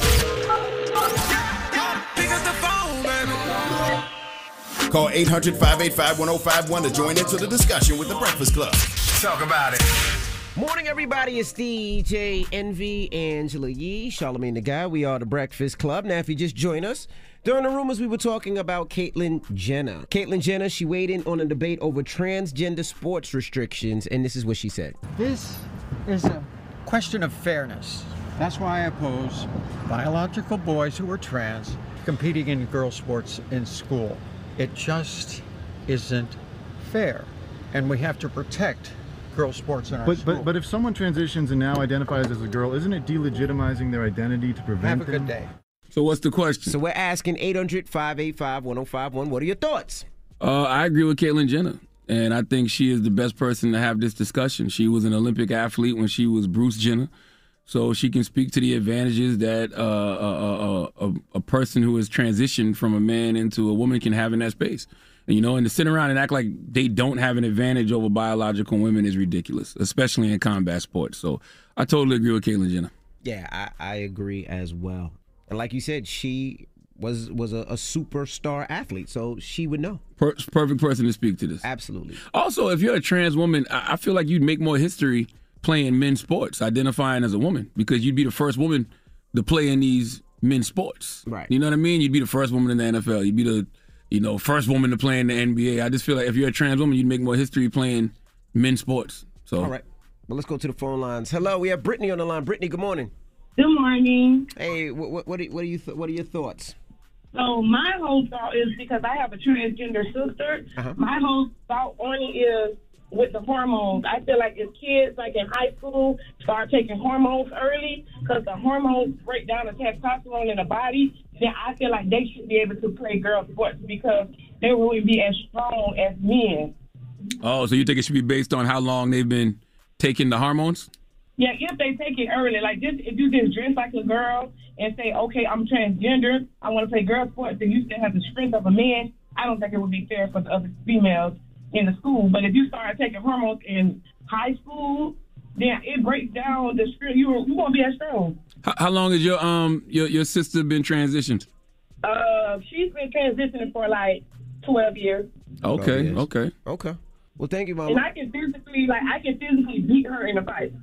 Call eight hundred, five eight five, one oh five one to join into the discussion with The Breakfast Club. Talk about it. Morning, everybody. It's D J Envy, Angela Yee, Charlamagne the Guy. We are The Breakfast Club. Now, if you just join us, during the rumors, we were talking about Caitlyn Jenner. Caitlyn Jenner, she weighed in on a debate over transgender sports restrictions, and this is what she said. This is a question of fairness. That's why I oppose biological boys who are trans competing in girls' sports in school. It just isn't fair, and we have to protect girls' sports in our but, school. But but if someone transitions and now identifies as a girl, isn't it delegitimizing their identity to prevent Have a good them? day. So what's the question? So we're asking eight hundred, five eight five, one oh five one. What are your thoughts? Uh, I agree with Caitlyn Jenner, and I think she is the best person to have this discussion. She was an Olympic athlete when she was Bruce Jenner, so she can speak to the advantages that uh, a, a, a, a person who has transitioned from a man into a woman can have in that space. And, you know, and to sit around and act like they don't have an advantage over biological women is ridiculous, especially in combat sports. So I totally agree with Caitlyn Jenner. Yeah, I, I agree as well. And like you said, she was was a, a superstar athlete, so she would know. Per- perfect person to speak to this. Absolutely. Also, if you're a trans woman, I, I feel like you'd make more history playing men's sports, identifying as a woman, because you'd be the first woman to play in these men's sports. Right. You know what I mean? You'd be the first woman in the N F L. You'd be the, you know, first woman to play in the N B A. I just feel like if you're a trans woman, you'd make more history playing men's sports. So. All right. Well, let's go to the phone lines. Hello, we have Brittany on the line. Brittany, good morning. Good morning. Hey, what what what are, what are you th- what are your thoughts? So my whole thought is, because I have a transgender sister, uh-huh. my whole thought on it is with the hormones. I feel like if kids, like in high school, start taking hormones early, because the hormones break down the testosterone in the body, then I feel like they should be able to play girl sports because they will be as strong as men. Oh, so you think it should be based on how long they've been taking the hormones? Yeah, if they take it early, like this, if you just dress like a girl and say, okay, I'm transgender, I want to play girl sports, then you still have the strength of a man, I don't think it would be fair for the other females in the school. But if you start taking hormones in high school, then it breaks down the strength. You you won't be as strong. How, how long has your um your your sister been transitioned? Uh, she's been transitioning for like twelve years. Okay, okay, okay. Well, thank you, Mama. And I can physically, like, I can physically beat her in a fight.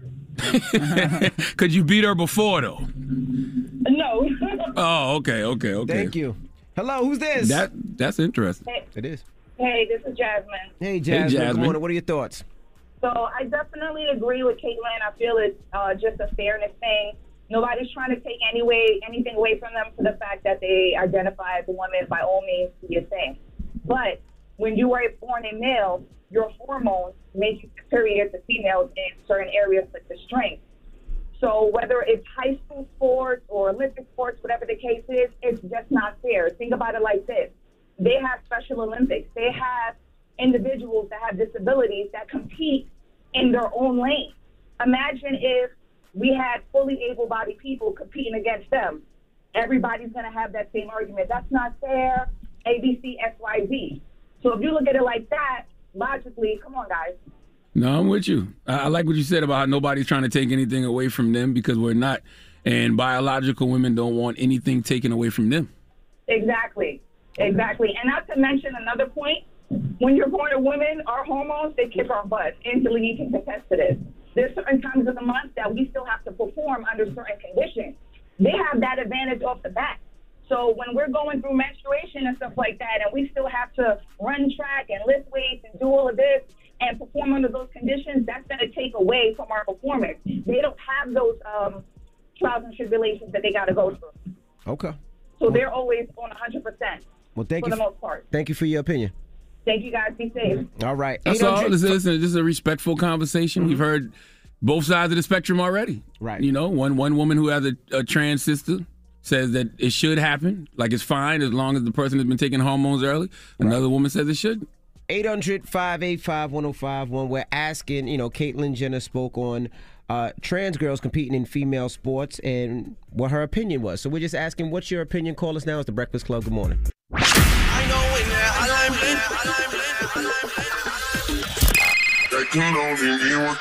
Could you beat her before though? No. Oh, okay, okay, okay. Thank you. Hello, who's this? That that's interesting. Hey, it is. Hey, this is Jasmine. Hey, Jasmine. Hey, Jasmine. Good morning. What are your thoughts? So I definitely agree with Caitlyn. I feel it's uh, just a fairness thing. Nobody's trying to take any way, anything away from them for the fact that they identify as a woman. By all means, do your thing. But when you were born a male, your hormones make you superior to females in certain areas such as strength. So whether it's high school sports or Olympic sports, whatever the case is, it's just not fair. Think about it like this. they have Special Olympics. They have individuals that have disabilities that compete in their own lane. Imagine if we had fully able-bodied people competing against them. Everybody's going to have that same argument. That's not fair, A, B, C, X, Y, Z. So if you look at it like that, logically, come on, guys. No, I'm with you. I, I like what you said about how nobody's trying to take anything away from them because we're not. And biological women don't want anything taken away from them. Exactly. Exactly. And not to mention another point, when you're born to women, our hormones, they kick our butts. Angela, you can contest to this. There's certain times of the month that we still have to perform under certain conditions. They have that advantage off the bat. So when we're going through menstruation and stuff like that, and we still have to run track and lift weights and do all of this and perform under those conditions, that's going to take away from our performance. They don't have those um, trials and tribulations that they got to go through. Okay. So they're always on one hundred percent well, thank for you the most part. Thank you for your opinion. Thank you, guys. Be safe. All right. That's all. This is, this is a respectful conversation. Mm-hmm. We've heard both sides of the spectrum already. Right. You know, one one woman who has a, a trans sister says that it should happen, like it's fine as long as the person has been taking hormones early. Another right. woman says it shouldn't. eight hundred, five eight five, one oh five one. We're asking, you know, Caitlyn Jenner spoke on uh, trans girls competing in female sports and what her opinion was. So we're just asking, what's your opinion? Call us now. It's the Breakfast Club. Good morning. I know when that can only mean what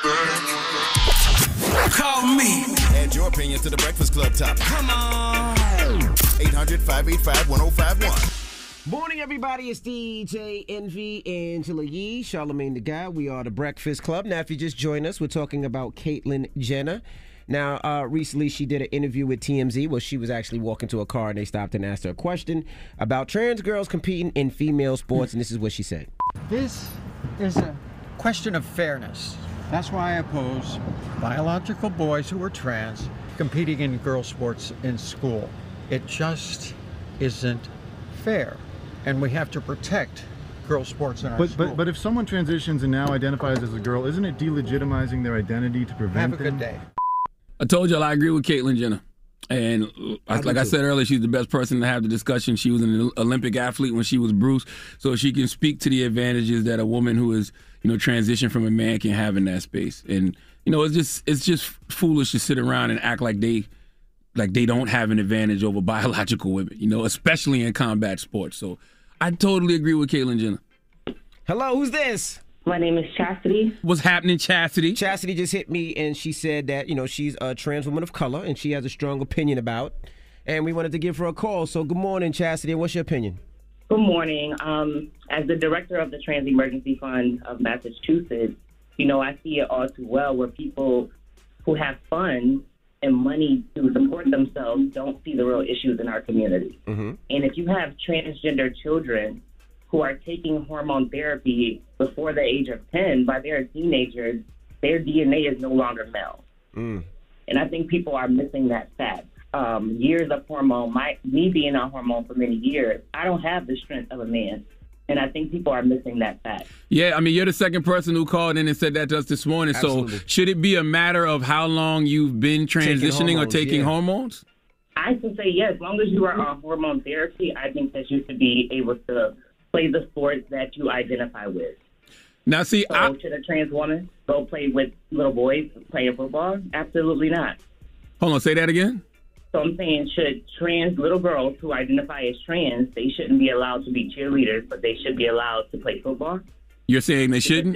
that. Call me. Add your opinion to the Breakfast Club topic. Come on. eight hundred, five eight five, one oh five one. Morning, everybody. It's D J Envy, Angela Yee, Charlamagne the Guy. We are the Breakfast Club. Now, if you just joined us, we're talking about Caitlyn Jenner. Now, uh, recently she did an interview with T M Z where she was actually walking to a car and they stopped and asked her a question about trans girls competing in female sports, and this is what she said. This is a question of fairness. That's why I oppose biological boys who are trans competing in girl sports in school. It just isn't fair. And we have to protect girl sports in our but, school. But, but if someone transitions and now identifies as a girl, isn't it delegitimizing their identity to prevent Have a them? good day. I told y'all I agree with Caitlyn Jenner. And I, like I said earlier, she's the best person to have the discussion. She was an Olympic athlete when she was Bruce, so she can speak to the advantages that a woman who is, you know, transitioned from a man can have in that space. And, you know, it's just it's just foolish to sit around and act like they like they don't have an advantage over biological women, you know, especially in combat sports. So I totally agree with Caitlyn Jenner. Hello, who's this? My name is Chastity. What's happening, Chastity? Chastity just hit me and she said that, you know, she's a trans woman of color and she has a strong opinion about, and we wanted to give her a call. So good morning, Chastity. What's your opinion? Good morning. Um, as the director of the Trans Emergency Fund of Massachusetts, you know, I see it all too well where people who have funds and money to support themselves don't see the real issues in our community. Mm-hmm. And if you have transgender children who are taking hormone therapy before the age of ten, by their teenagers, their D N A is no longer male. Mm. And I think people are missing that fact. Um, years of hormone, my, me being on hormone for many years, I don't have the strength of a man. And I think people are missing that fact. Yeah, I mean, you're the second person who called in and said that to us this morning. Absolutely. So should it be a matter of how long you've been transitioning hormones, or taking yeah. hormones? I can say yes. As long as you are on hormone therapy, I think that you should be able to play the sports that you identify with. Now, see, so I... should a trans woman go play with little boys playing football? Absolutely not. Hold on, say that again? So I'm saying, should trans little girls who identify as trans, they shouldn't be allowed to be cheerleaders, but they should be allowed to play football? You're saying they shouldn't?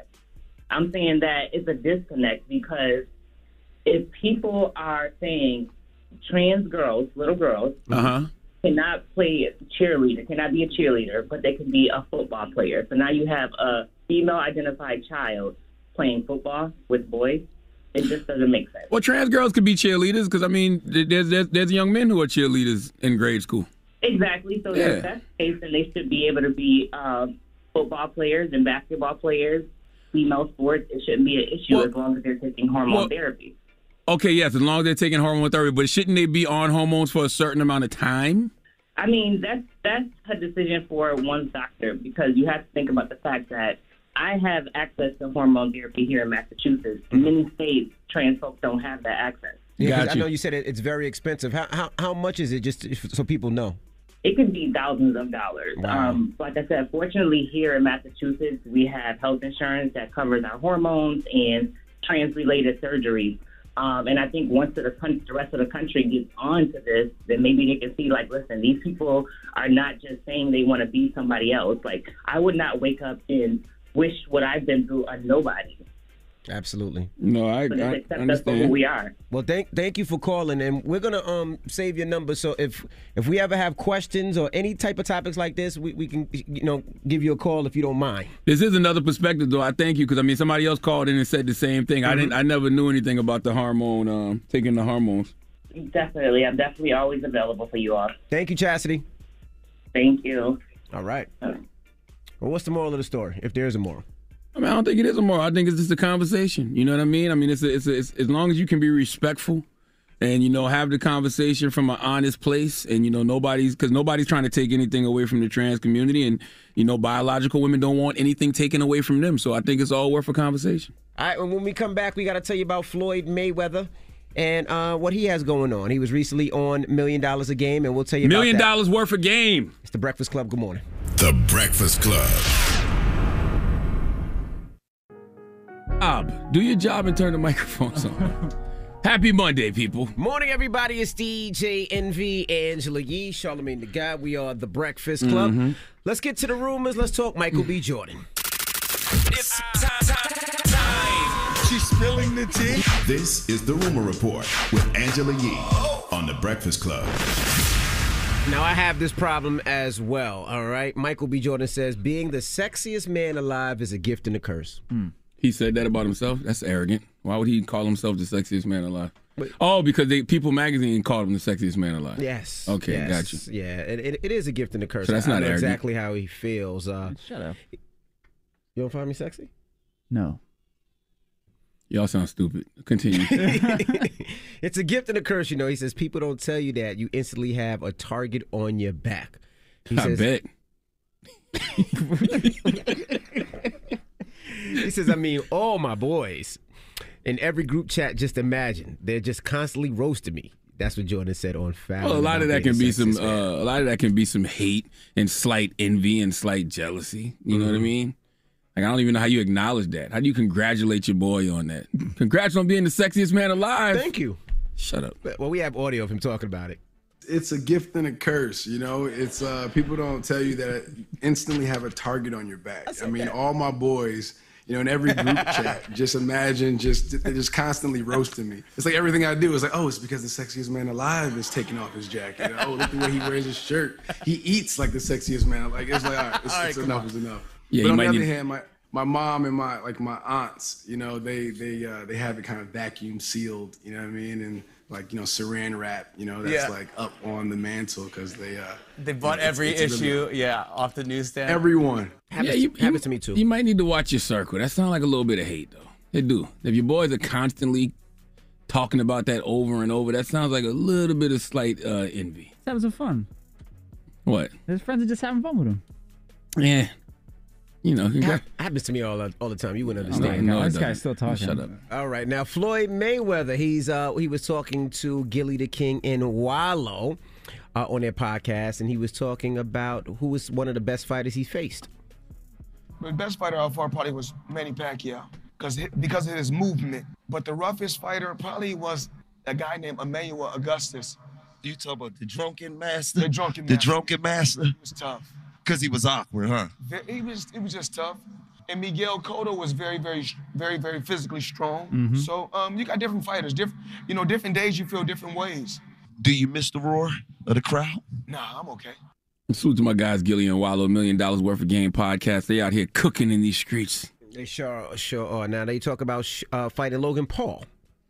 I'm saying that it's a disconnect because if people are saying trans girls, little girls, uh-huh. cannot play cheerleader, cannot be a cheerleader, but they can be a football player. So now you have a female-identified child playing football with boys. It just doesn't make sense. Well, trans girls could be cheerleaders because, I mean, there's, there's there's young men who are cheerleaders in grade school. Exactly. So Yeah. if that's the case, then they should be able to be um, football players and basketball players, female sports. It shouldn't be an issue Well- as long as they're taking hormone well- therapy. Okay, yes, as long as they're taking hormone therapy, but shouldn't they be on hormones for a certain amount of time? I mean, that's that's a decision for one's doctor because you have to think about the fact that I have access to hormone therapy here in Massachusetts. In many states, trans folks don't have that access. Yeah, 'cause I know you said it, it's very expensive. How, how how much is it, just if- so people know? it could be thousands of dollars. Wow. Um, like I said, fortunately here in Massachusetts, we have health insurance that covers our hormones and trans-related surgeries. Um, and I think once the, the rest of the country gets onto this, then maybe they can see, like, listen, these people are not just saying they want to be somebody else. Like, I would not wake up and wish what I've been through on nobody. Absolutely. No, I, But I accept us for understand. who we are. Well, thank thank you for calling, and we're gonna um save your number. So if if we ever have questions or any type of topics like this, we, we can you know give you a call if you don't mind. This is another perspective, though. I thank you because I mean somebody else called in and said the same thing. I didn't. I never knew anything about the hormone, um, taking the hormones. Definitely. I'm definitely always available for you all. Thank you, Chastity. Thank you. All right. Well, what's the moral of the story, if there is a moral? I mean, I don't think it is a moral. I think it's just a conversation. You know what I mean? I mean, it's a, it's, a, it's as long as you can be respectful, and you know have the conversation from an honest place, and you know nobody's because nobody's trying to take anything away from the trans community, and you know biological women don't want anything taken away from them. So I think it's all worth a conversation. All right. And when we come back, we got to tell you about Floyd Mayweather and uh, what he has going on. He was recently on Million Dollars a Game, and we'll tell you Million about that. dollars worth a game. It's the Breakfast Club. Good morning. The Breakfast Club. Bob, do your job and turn the microphones on. Happy Monday, people. Morning, everybody. It's D J Envy, Angela Yee, Charlamagne the God. We are the Breakfast Club. Mm-hmm. Let's get to the rumors. Let's talk Michael B. Jordan. It's time, time, time. She's spilling the tea. This is the Rumor Report with Angela Yee on the Breakfast Club. Now, I have this problem as well, all right? Michael B. Jordan says, being the sexiest man alive is a gift and a curse. Hmm. He said that about himself? That's arrogant. Why would he call himself the sexiest man alive? Oh, because they, People Magazine called him the sexiest man alive. Yes. Okay, yes, got you. Yeah, it, it, it is a gift and a curse. So that's I not know arrogant. exactly how he feels. Uh, Shut up. You don't find me sexy? No. Y'all sound stupid. Continue. It's a gift and a curse, you know. He says people don't tell you that. You instantly have a target on your back. He I says, bet. He says, I mean, all my boys in every group chat, just imagine, they're just constantly roasting me. That's what Jordan said on Fallon. Well, a lot of about that being can be the some. sexiest man. Uh, a lot of that can be some hate and slight envy and slight jealousy. You know what I mean? Like I don't even know how you acknowledge that. How do you congratulate your boy on that? Congrats on being the sexiest man alive. Thank you. Shut up. Well, we have audio of him talking about it. It's a gift and a curse, you know. It's uh, people don't tell you that you instantly have a target on your back. I, I mean, that. all my boys, you know, in every group chat, just imagine just they're just constantly roasting me. It's like everything I do is like, oh, it's because the sexiest man alive is taking off his jacket. Oh, look at the way he wears his shirt. He eats like the sexiest man. Like it's like, all right, it's, all right, it's enough. It's enough. Yeah, but you on might the other need- hand, my my mom and my like my aunts, you know, they they uh, they have it kind of vacuum sealed. You know what I mean? And like, you know, saran wrap, you know, that's Yeah. like up on the mantle because they uh They bought you know, every it's- it's issue, really- yeah, off the newsstand. Everyone. Happens, Yeah, you- to, happens to me too. You might need to watch your circle. That sounds like a little bit of hate, though. They do. If your boys are constantly talking about that over and over, that sounds like a little bit of slight uh, envy. He's having some fun. What? His friends are just having fun with him. Yeah. You know, Ha- congrats. happens to me all the- all the time. You wouldn't No, understand. no, it this doesn't. guy's still talking. Shut up. All right, now Floyd Mayweather. He's uh he was talking to Gilly the King and Wallow uh, on their podcast, and he was talking about who was one of the best fighters he faced. The best fighter out far probably was Manny Pacquiao because because of his movement. But the roughest fighter probably was a guy named Emmanuel Augustus. You talk about the drunken master? The drunken The master. drunken master? He was tough. Because he was awkward, huh? Ve- He was he was just tough. And Miguel Cotto was very, very, very, very physically strong. Mhm. So um, you got different fighters. Different, you know, different days you feel different ways. Do you miss the roar of the crowd? Nah, I'm okay. Salute to my guys, Gilly and Wallow, Million Dollars Worth of Game podcast. They out here cooking in these streets. They sure sure are. Now they talk about sh- uh, fighting Logan Paul.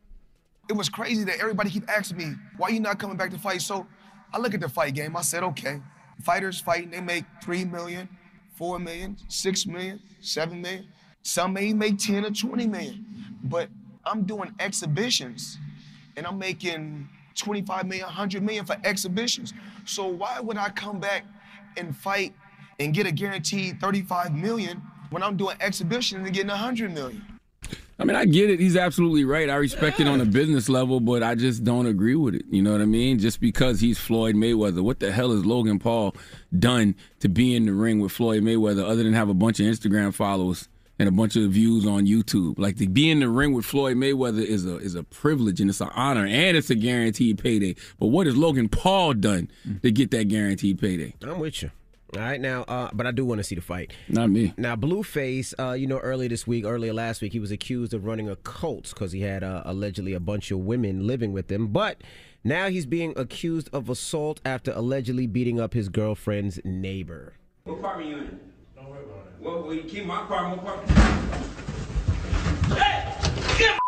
It was crazy that everybody keep asking me, why you not coming back to fight? So I look at the fight game. I said, okay, fighters fighting, they make three million, four million, six million, seven million. Some may make ten or twenty million. But I'm doing exhibitions and I'm making twenty-five million, one hundred million for exhibitions. So why would I come back and fight and get a guaranteed thirty-five million when I'm doing exhibitions and getting one hundred million? I mean, I get it. He's absolutely right. I respect it on a business level, but I just don't agree with it. You know what I mean? Just because he's Floyd Mayweather, what the hell has Logan Paul done to be in the ring with Floyd Mayweather other than have a bunch of Instagram followers and a bunch of views on YouTube? Like, to be in the ring with Floyd Mayweather is a is a privilege and it's an honor and it's a guaranteed payday. But what has Logan Paul done to get that guaranteed payday? I'm with you. All right, now, uh, but I do want to see the fight. Not me. Now, Blueface, uh, you know, earlier this week, earlier last week, he was accused of running a cult because he had uh, allegedly a bunch of women living with him. But now he's being accused of assault after allegedly beating up his girlfriend's neighbor. What apartment you in? Don't worry about it. Well, well you keep my apartment. What apartment? Hey! Get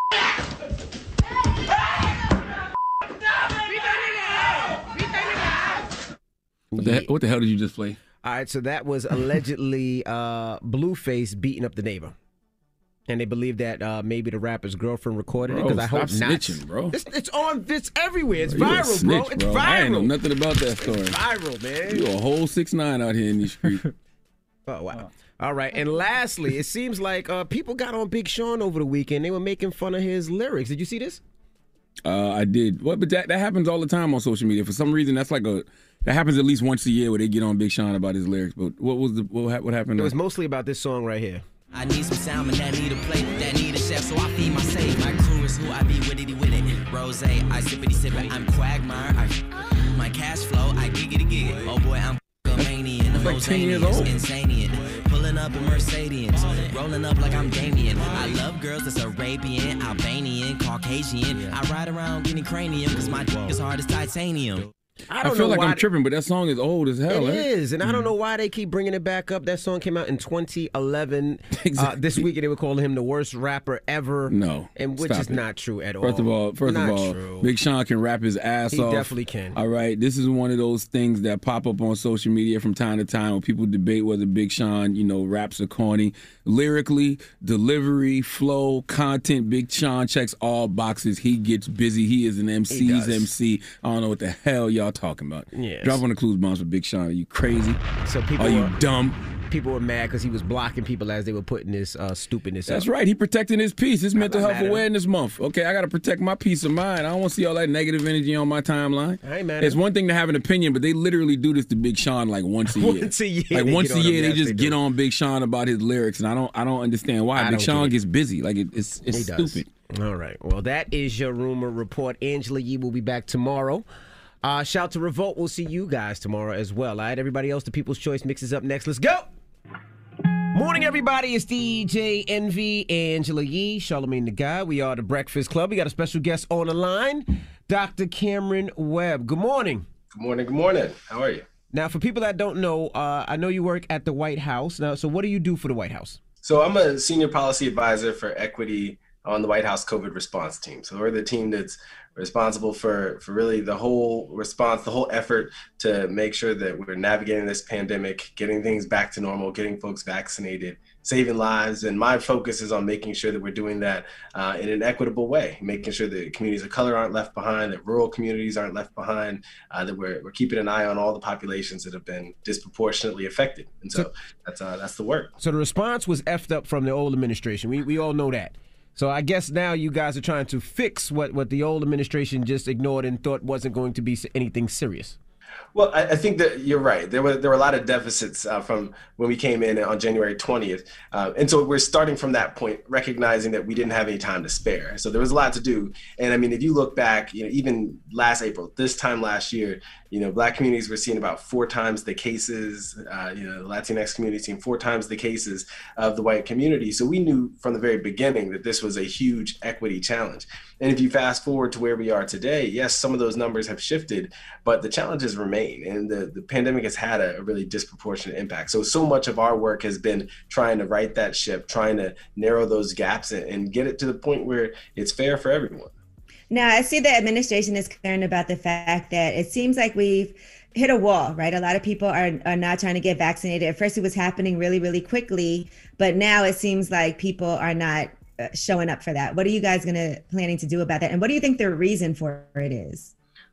What the, what the hell did you just play? All right, so that was allegedly uh, Blueface beating up the neighbor. And they believe that uh, maybe the rapper's girlfriend recorded Bro, it, because I hope stop not. snitching, bro. It's, it's on, it's everywhere. It's Bro, you a viral, snitch, bro. It's bro. viral. I ain't know nothing about that story. It's viral, man. You a whole six nine out here in these streets. Oh, wow. All right, and lastly, it seems like uh, people got on Big Sean over the weekend. They were making fun of his lyrics. Did you see this? Uh, I did. What? But that, that happens all the time on social media. For some reason, that's like a that happens at least once a year where they get on Big Sean about his lyrics. But what was the what, what happened? It was mostly about this song right here. I need some salmon that need a plate, that need a chef, so I feed my safe. My crew is who I be with it, with it. Rose, I sippity sip it. I'm Quagmire. I, my cash flow, I giggity gig it. Oh boy, I'm a manian. That's like ten years old. Insanian. Pulling up in Mercedes, rolling up like I'm Damien. I love girls that's Arabian, Albanian, Caucasian. I ride around getting cranium, cause my dick is hard as titanium. I, don't I feel know like why I'm tripping, but that song is old as hell. It right? is, and I don't know why they keep bringing it back up. That song came out in twenty eleven. Exactly. Uh, this week they were calling him the worst rapper ever. No, and which stop is it. not true at all. First of all, first not of all, true. Big Sean can rap his ass He off. definitely can. All right, this is one of those things that pop up on social media from time to time when people debate whether Big Sean, you know, raps are corny. Lyrically, delivery, flow, content, Big Sean checks all boxes. He gets busy. He is an M C's M C. I don't know what the hell y'all talking about. Yes. Drop on the clues bombs for Big Sean. Are you crazy? So people Are you were, dumb? People were mad because he was blocking people as they were putting this uh, stupidness That's up. right. He protecting his peace. It's Mental not Health mad at him. Awareness Month. Okay, I got to protect my peace of mind. I don't want to see all that negative energy on my timeline. I ain't mad at It's him. one thing to have an opinion, but they literally do this to Big Sean like once a year. Once a year, Like they once get a on him. year, they Yes, just they get do. on Big Sean about his lyrics, and I don't, I don't understand why. I Big don't Sean get it. gets busy. Like it, it's, it's He does. stupid. All right. Well, that is your rumor report. Angela Yee will be back tomorrow. Uh, shout to Revolt. We'll see you guys tomorrow as well. All right, everybody else, the People's Choice Mix is up next. Let's go. Morning, everybody. It's D J Envy, Angela Yee, Charlamagne the Guy. We are the Breakfast Club. We got a special guest on the line, Doctor Cameron Webb. Good morning. Good morning. Good morning. How are you? Now, for people that don't know, uh, I know you work at the White House. Now, so what do you do for the White House? So I'm a senior policy advisor for equity on the White House COVID response team. So we're the team that's responsible for, for really the whole response, the whole effort to make sure that we're navigating this pandemic, getting things back to normal, getting folks vaccinated, saving lives. And my focus is on making sure that we're doing that uh, in an equitable way, making sure that communities of color aren't left behind, that rural communities aren't left behind, uh, that we're, we're keeping an eye on all the populations that have been disproportionately affected. And so, so that's uh, that's the work. So the response was effed up from the old administration. We we all know that. So I guess now you guys are trying to fix what, what the old administration just ignored and thought wasn't going to be anything serious. Well, I, I think that you're right. There were there were a lot of deficits uh, from when we came in on January twentieth. Uh, and so we're starting from that point, recognizing that we didn't have any time to spare. So there was a lot to do. And I mean, if you look back, you know, even last April, this time last year, you know, Black communities were seeing about four times the cases, uh, you know, the Latinx community seeing four times the cases of the white community. So we knew from the very beginning that this was a huge equity challenge. And if you fast forward to where we are today, yes, some of those numbers have shifted, but the challenges remain. And the, the pandemic has had a, a really disproportionate impact. So, so much of our work has been trying to right that ship, trying to narrow those gaps and, and get it to the point where it's fair for everyone. Now, I see the administration is concerned about the fact that it seems like we've hit a wall, right? A lot of people are, are not trying to get vaccinated. At first, it was happening really, really quickly, but now it seems like people are not showing up for that. What are you guys going to planning to do about that? And what do you think the reason for it is?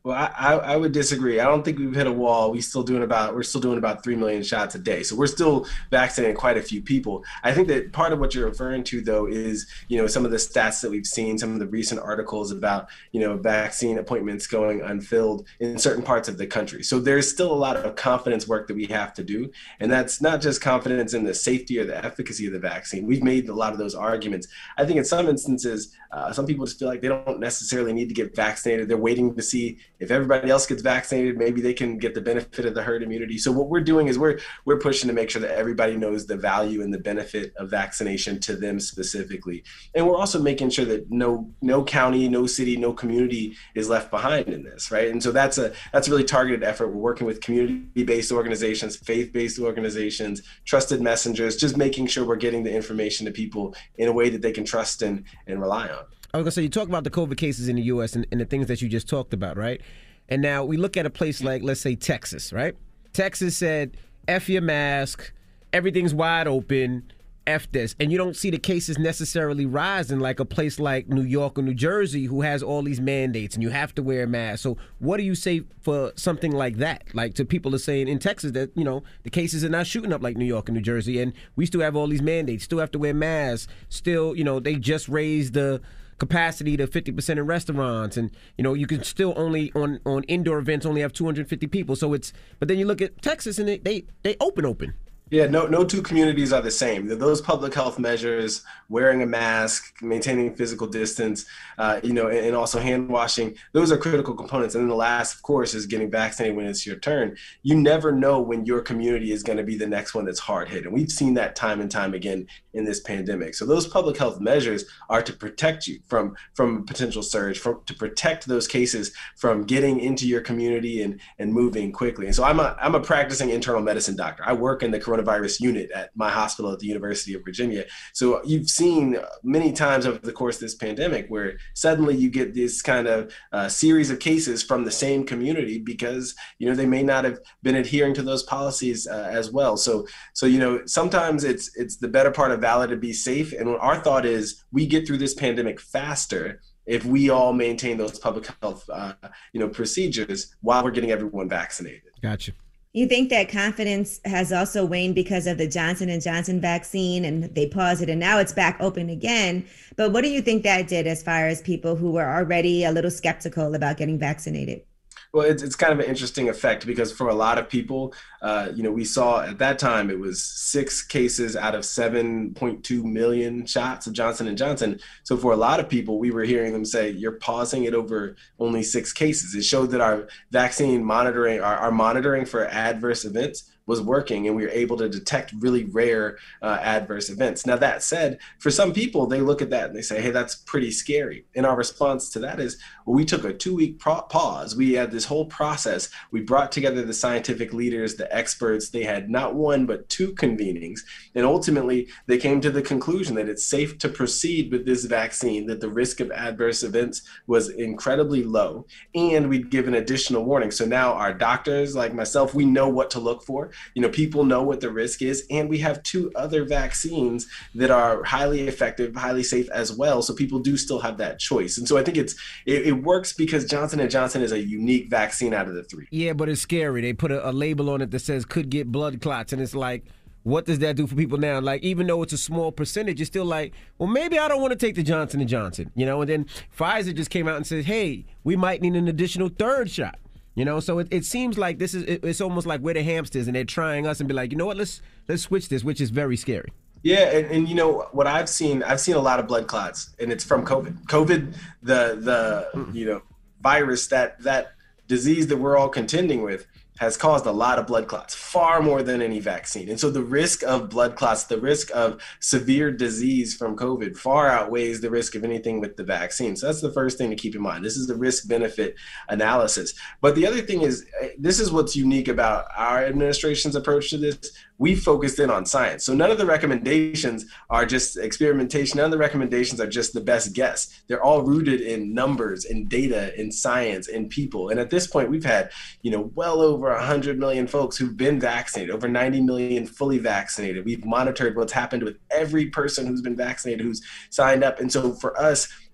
Well, I, I, I would disagree. I don't think we've hit a wall. We still doing about we're still doing about three million shots a day. So we're still vaccinating quite a few people. I think that part of what you're referring to, though, is you know some of the stats that we've seen, some of the recent articles about you know vaccine appointments going unfilled in certain parts of the country. So there's still a lot of confidence work that we have to do, and that's not just confidence in the safety or the efficacy of the vaccine. We've made a lot of those arguments. I think in some instances, uh, some people just feel like they don't necessarily need to get vaccinated. They're waiting to see if everybody else gets vaccinated, maybe they can get the benefit of the herd immunity. So what we're doing is we're we're pushing to make sure that everybody knows the value and the benefit of vaccination to them specifically. And we're also making sure that no no county, no city, no community is left behind in this, right? And so that's a that's a really targeted effort. We're working with community-based organizations, faith-based organizations, trusted messengers, just making sure we're getting the information to people in a way that they can trust and, and rely on. I was gonna say, you talk about the COVID cases in the U S and, and the things that you just talked about, right? And now we look at a place like, let's say, Texas, right? Texas said, F your mask, everything's wide open, F this. And you don't see the cases necessarily rising like a place like New York or New Jersey who has all these mandates and you have to wear a mask. So what do you say for something like that? Like to people are saying in Texas that, you know, the cases are not shooting up like New York and New Jersey and we still have all these mandates, still have to wear masks, still, you know, they just raised the capacity to fifty percent in restaurants, and you know you can still only on on indoor events only have two hundred fifty people. So it's but then you look at Texas and they they, they open open. Yeah, no, no two communities are the same. Those public health measures, wearing a mask, maintaining physical distance, uh, you know, and, and also hand washing, those are critical components. And then the last, of course, is getting vaccinated when it's your turn. You never know when your community is going to be the next one that's hard hit. And we've seen that time and time again in this pandemic. So those public health measures are to protect you from, from potential surge, from, to protect those cases from getting into your community and, and moving quickly. And so I'm a, I'm a practicing internal medicine doctor. I work in the coronavirus unit at my hospital at the University of Virginia. So you've seen many times over the course of this pandemic where suddenly you get this kind of uh, series of cases from the same community because, you know, they may not have been adhering to those policies uh, as well. So, so, you know, sometimes it's, it's the better part of valor to be safe. And our thought is we get through this pandemic faster if we all maintain those public health, uh, you know, procedures while we're getting everyone vaccinated. Gotcha. You think that confidence has also waned because of the Johnson and Johnson vaccine and they paused it and now it's back open again. But what do you think that did as far as people who were already a little skeptical about getting vaccinated? Well, it's, it's kind of an interesting effect because for a lot of people, uh, you know, we saw at that time it was six cases out of seven point two million shots of Johnson and Johnson. So for a lot of people, we were hearing them say, you're pausing it over only six cases. It showed that our vaccine monitoring, our, our monitoring for adverse events was working and we were able to detect really rare uh, adverse events. Now that said, for some people, they look at that and they say, hey, that's pretty scary. And our response to that is, well, we took a two-week pro- pause. We had this whole process. We brought together the scientific leaders, the experts. They had not one, but two convenings. And ultimately, they came to the conclusion that it's safe to proceed with this vaccine, that the risk of adverse events was incredibly low. And we'd given additional warning. So now our doctors, like myself, we know what to look for. You know, people know what the risk is, and we have two other vaccines that are highly effective, highly safe as well. So people do still have that choice. And so I think it's it, it works because Johnson and Johnson is a unique vaccine out of the three. Yeah, but it's scary. They put a, a label on it that says could get blood clots, and it's like, what does that do for people now? Like, even though it's a small percentage, it's still like, well, maybe I don't want to take the Johnson and Johnson, you know? And then Pfizer just came out and said, hey, we might need an additional third shot. You know, so it, it seems like this is it, it's almost like we're the hamsters and they're trying us and be like, you know what, let's let's switch this, which is very scary. Yeah, and, and you know what I've seen, I've seen a lot of blood clots, and it's from COVID. COVID, the the you know virus, that that disease that we're all contending with, has caused a lot of blood clots, far more than any vaccine. And so the risk of blood clots, the risk of severe disease from COVID far outweighs the risk of anything with the vaccine. So that's the first thing to keep in mind. This is the risk-benefit analysis. But the other thing is, this is what's unique about our administration's approach to this. We focused in on science. So none of the recommendations are just experimentation. None of the recommendations are just the best guess. They're all rooted in numbers, in data, in science, in people. And at this point, we've had, you know, well over one hundred million folks who've been vaccinated, over ninety million fully vaccinated. We've monitored what's happened with every person who's been vaccinated, who's signed up. And so for us,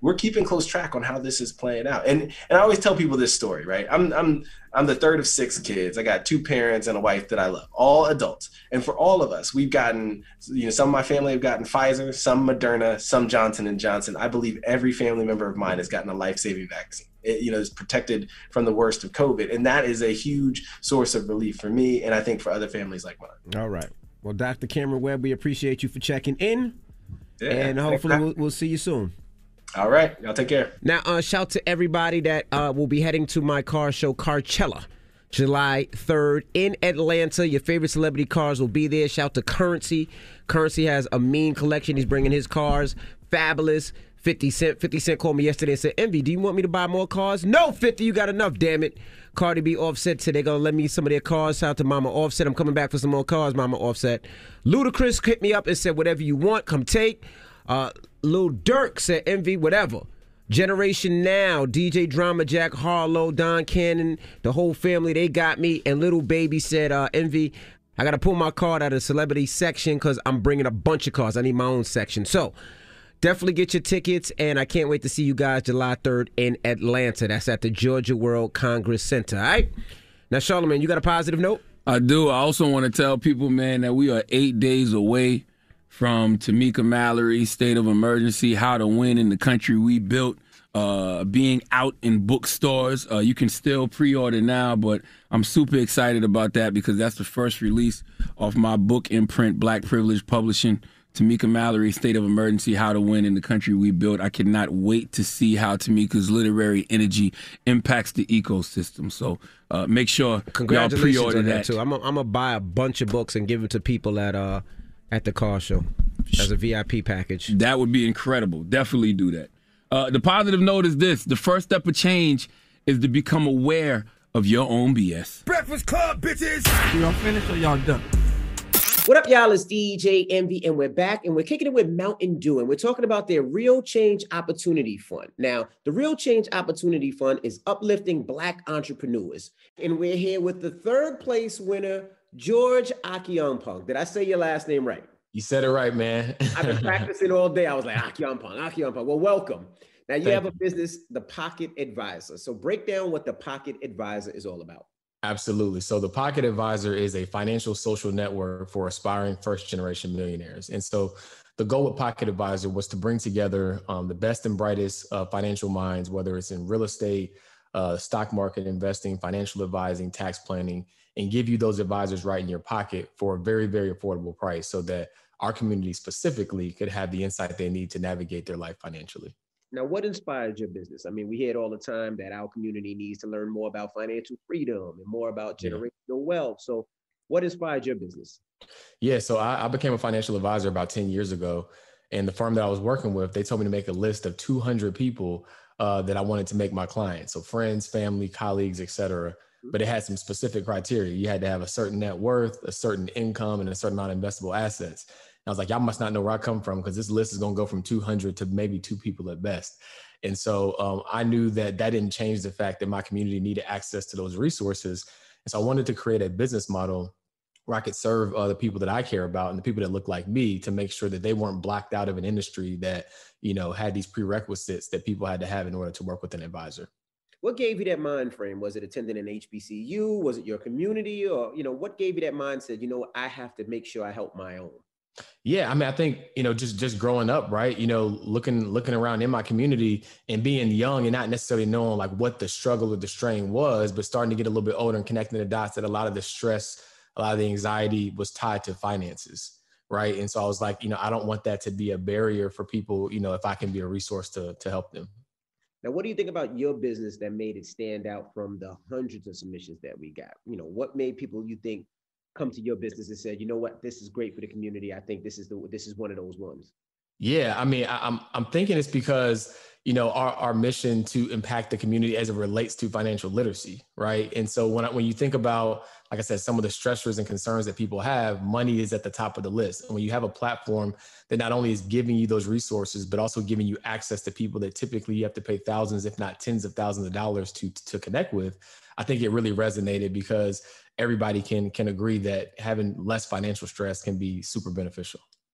we're keeping close track on how this is playing out. And and I always tell people this story, right? I'm I'm I'm the third of six kids. I got two parents and a wife that I love, all adults. And for all of us, we've gotten, you know, some of my family have gotten Pfizer, some Moderna, some Johnson and Johnson. I believe every family member of mine has gotten a life-saving vaccine. It, you know, is protected from the worst of COVID. And that is a huge source of relief for me, and I think for other families like mine. All right. Well, Doctor Cameron Webb, we appreciate you for checking in. Yeah, and hopefully we'll, we'll see you soon. All right. Y'all take care. Now, uh, shout to everybody that uh, will be heading to my car show, Carchella, July third in Atlanta. Your favorite celebrity cars will be there. Shout to Currency. Currency has a mean collection. He's bringing his cars. Fabulous. fifty Cent. fifty Cent called me yesterday and said, Envy, do you want me to buy more cars? No, fifty, you got enough, damn it. Cardi B, Offset said they're going to lend me some of their cars. Shout out to Mama Offset. I'm coming back for some more cars, Mama Offset. Ludacris hit me up and said, whatever you want, come take. Uh, Lil Durk said, Envy, whatever. Generation Now, D J Drama, Jack Harlow, Don Cannon, the whole family, they got me. And Little Baby said, uh, Envy, I got to pull my card out of the celebrity section because I'm bringing a bunch of cars. I need my own section. So definitely get your tickets, and I can't wait to see you guys July third in Atlanta. That's at the Georgia World Congress Center, all right? Now, Charlamagne, you got a positive note? I do. I also want to tell people, man, that we are eight days away from Tamika Mallory's State of Emergency, How to Win in the Country We Built, uh, being out in bookstores. Uh, you can still pre-order now, but I'm super excited about that because that's the first release of my book imprint, Black Privilege Publishing. Tamika Mallory, State of Emergency, How to Win in the Country We Built. I cannot wait to see how Tamika's literary energy impacts the ecosystem. So uh, make sure y'all pre-order on that. that too. I'm gonna buy a bunch of books and give them to people at uh at the car show as a V I P package. That would be incredible. Definitely do that. Uh, the positive note is this: the first step of change is to become aware of your own B S. Breakfast Club, bitches. Y'all finished or y'all done? What up, y'all? It's D J Envy, and we're back, and we're kicking it with Mountain Dew, and we're talking about their Real Change Opportunity Fund. Now, the Real Change Opportunity Fund is uplifting Black entrepreneurs, and we're here with the third place winner, George Akionpong. Did I say your last name right? You said it right, man. I've been practicing all day. I was like, Akionpong, Akionpong. Well, welcome. Now, you Thank have a business, The Pocket Advisor. So break down what The Pocket Advisor is all about. Absolutely. So the Pocket Advisor is a financial social network for aspiring first generation millionaires. And so the goal with Pocket Advisor was to bring together um, the best and brightest uh, financial minds, whether it's in real estate, uh, stock market investing, financial advising, tax planning, and give you those advisors right in your pocket for a very, very affordable price so that our community specifically could have the insight they need to navigate their life financially. Now, what inspired your business? I mean, we hear it all the time that our community needs to learn more about financial freedom and more about generational yeah. wealth. So what inspired your business? Yeah, so I, I became a financial advisor about ten years ago. And the firm that I was working with, they told me to make a list of two hundred people uh, that I wanted to make my clients. So friends, family, colleagues, et cetera. Mm-hmm. But it had some specific criteria. You had to have a certain net worth, a certain income, and a certain amount of investable assets. I was like, y'all must not know where I come from because this list is going to go from two hundred to maybe two people at best. And so um, I knew that that didn't change the fact that my community needed access to those resources. And so I wanted to create a business model where I could serve uh, the people that I care about and the people that look like me to make sure that they weren't blocked out of an industry that, you know, had these prerequisites that people had to have in order to work with an advisor. What gave you that mind frame? Was it attending an H B C U? Was it your community? Or, you know, what gave you that mindset? You know, I have to make sure I help my own. Yeah, I mean, I think, you know, just just growing up, right, you know, looking looking around in my community and being young and not necessarily knowing like what the struggle or the strain was, but starting to get a little bit older and connecting the dots that a lot of the stress, a lot of the anxiety was tied to finances, right? And so I was like, you know, I don't want that to be a barrier for people, you know, if I can be a resource to to help them. Now, what do you think about your business that made it stand out from the hundreds of submissions that we got? You know, what made people, you think, come to your business and said, you know what, this is great for the community. I think this is the this is one of those ones. Yeah, I mean, I, I'm I'm thinking it's because, you know, our, our mission to impact the community as it relates to financial literacy, right? And so when I, when you think about, like I said, some of the stressors and concerns that people have, money is at the top of the list. And when you have a platform that not only is giving you those resources, but also giving you access to people that typically you have to pay thousands, if not tens of thousands of dollars to to connect with, I think it really resonated because everybody can can agree that having less financial stress can be super beneficial.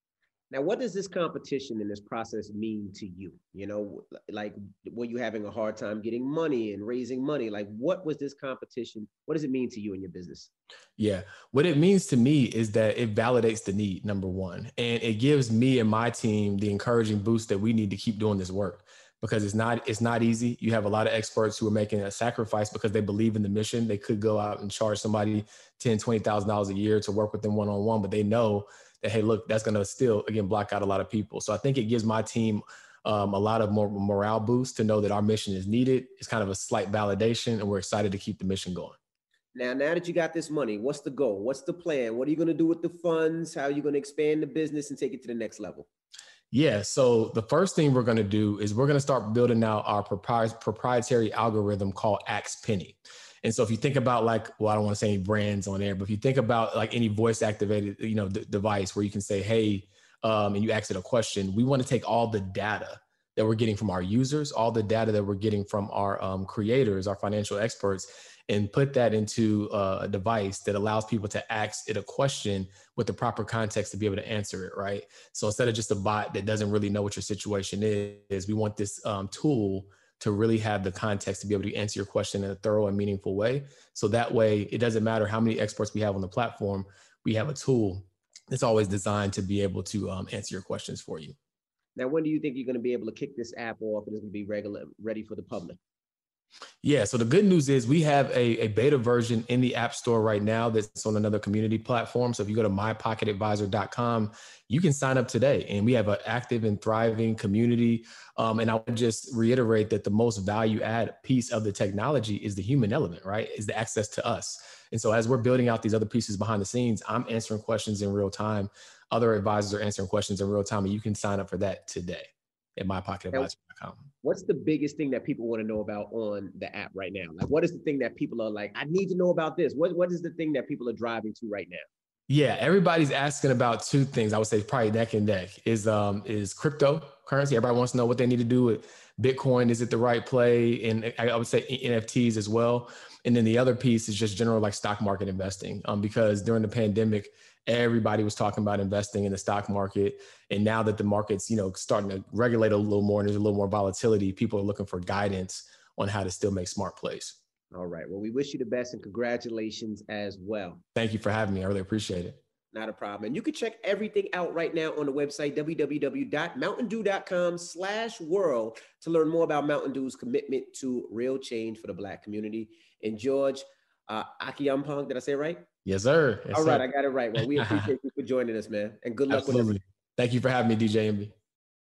Now, what does this competition and this process mean to you? You know, like, were you having a hard time getting money and raising money? Like, what was this competition? What does it mean to you in your business? Yeah, what it means to me is that it validates the need, number one, and it gives me and my team the encouraging boost that we need to keep doing this work, because it's not it's not easy. You have a lot of experts who are making a sacrifice because they believe in the mission. They could go out and charge somebody ten thousand dollars, twenty thousand dollars a year to work with them one-on-one, but they know that, hey, look, that's going to still, again, block out a lot of people. So I think it gives my team um, a lot of more morale boost to know that our mission is needed. It's kind of a slight validation, and we're excited to keep the mission going. Now, now that you got this money, what's the goal? What's the plan? What are you going to do with the funds? How are you going to expand the business and take it to the next level? Yeah, so the first thing we're going to do is we're going to start building out our propri- proprietary algorithm called Ask Penny. And so if you think about, like, well, I don't want to say any brands on air, but if you think about like any voice activated, you know, d- device where you can say, hey, um, and you ask it a question, we want to take all the data that we're getting from our users, all the data that we're getting from our um, creators, our financial experts, and put that into uh, a device that allows people to ask it a question with the proper context to be able to answer it, right? So instead of just a bot that doesn't really know what your situation is, we want this um, tool to really have the context to be able to answer your question in a thorough and meaningful way. So that way, it doesn't matter how many experts we have on the platform, we have a tool that's always designed to be able to um, answer your questions for you. Now, when do you think you're going to be able to kick this app off and it's going to be regular, ready for the public? Yeah, so the good news is we have a, a beta version in the App Store right now that's on another community platform. So if you go to my pocket advisor dot com, you can sign up today. And we have an active and thriving community. Um, and I would just reiterate that the most value add piece of the technology is the human element, right? Is the access to us. And so as we're building out these other pieces behind the scenes, I'm answering questions in real time. Other advisors are answering questions in real time, and you can sign up for that today at my pocket advisor dot com. What's the biggest thing that people want to know about on the app right now? Like, what is the thing that people are like, I need to know about this? What What is the thing that people are driving to right now? Yeah, everybody's asking about two things. I would say probably neck and neck is um is cryptocurrency. Everybody wants to know what they need to do with Bitcoin. Is it the right play? And I would say N F Ts as well. And then the other piece is just general like stock market investing. Um, because during the pandemic, everybody was talking about investing in the stock market. And now that the market's, you know, starting to regulate a little more and there's a little more volatility, people are looking for guidance on how to still make smart plays. All right. Well, we wish you the best and congratulations as well. Thank you for having me. I really appreciate it. Not a problem. And you can check everything out right now on the website, w w w dot mountain dew dot com slash world, to learn more about Mountain Dew's commitment to real change for the Black community. And George uh, Akiampong, did I say it right? Yes, sir. Yes, All right, sir. I got it right. Well, we appreciate you for joining us, man. And good luck Absolutely. with it. Thank you for having me, D J M B.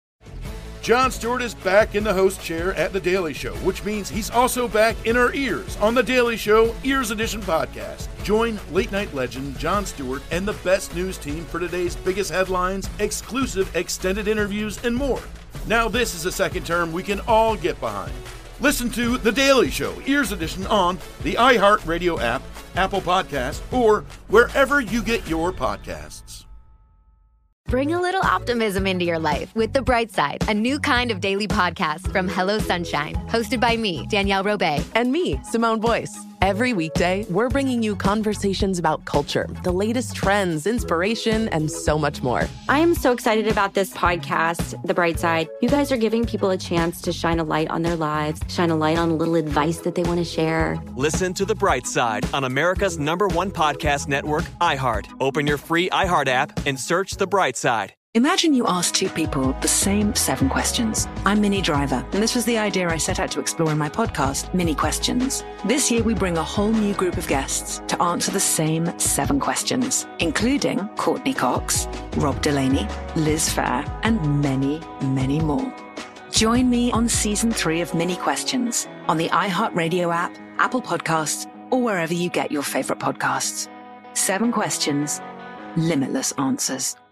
Jon Stewart is back in the host chair at The Daily Show, which means he's also back in our ears on The Daily Show Ears Edition podcast. Join late night legend Jon Stewart and the best news team for today's biggest headlines, exclusive extended interviews, and more. Now this is a second term we can all get behind. Listen to The Daily Show Ears Edition on the iHeartRadio app, Apple Podcasts, or wherever you get your podcasts. Bring a little optimism into your life with The Bright Side, a new kind of daily podcast from Hello Sunshine, hosted by me, Danielle Robay. And me, Simone Boyce. Every weekday, we're bringing you conversations about culture, the latest trends, inspiration, and so much more. I am so excited about this podcast, The Bright Side. You guys are giving people a chance to shine a light on their lives, shine a light on a little advice that they want to share. Listen to The Bright Side on America's number one podcast network, iHeart. Open your free iHeart app and search The Bright Side. Imagine you ask two people the same seven questions. I'm Minnie Driver, and this was the idea I set out to explore in my podcast, Minnie Questions. This year, we bring a whole new group of guests to answer the same seven questions, including Courtney Cox, Rob Delaney, Liz Phair, and many, many more. Join me on season three of Minnie Questions on the iHeartRadio app, Apple Podcasts, or wherever you get your favorite podcasts. Seven questions, limitless answers.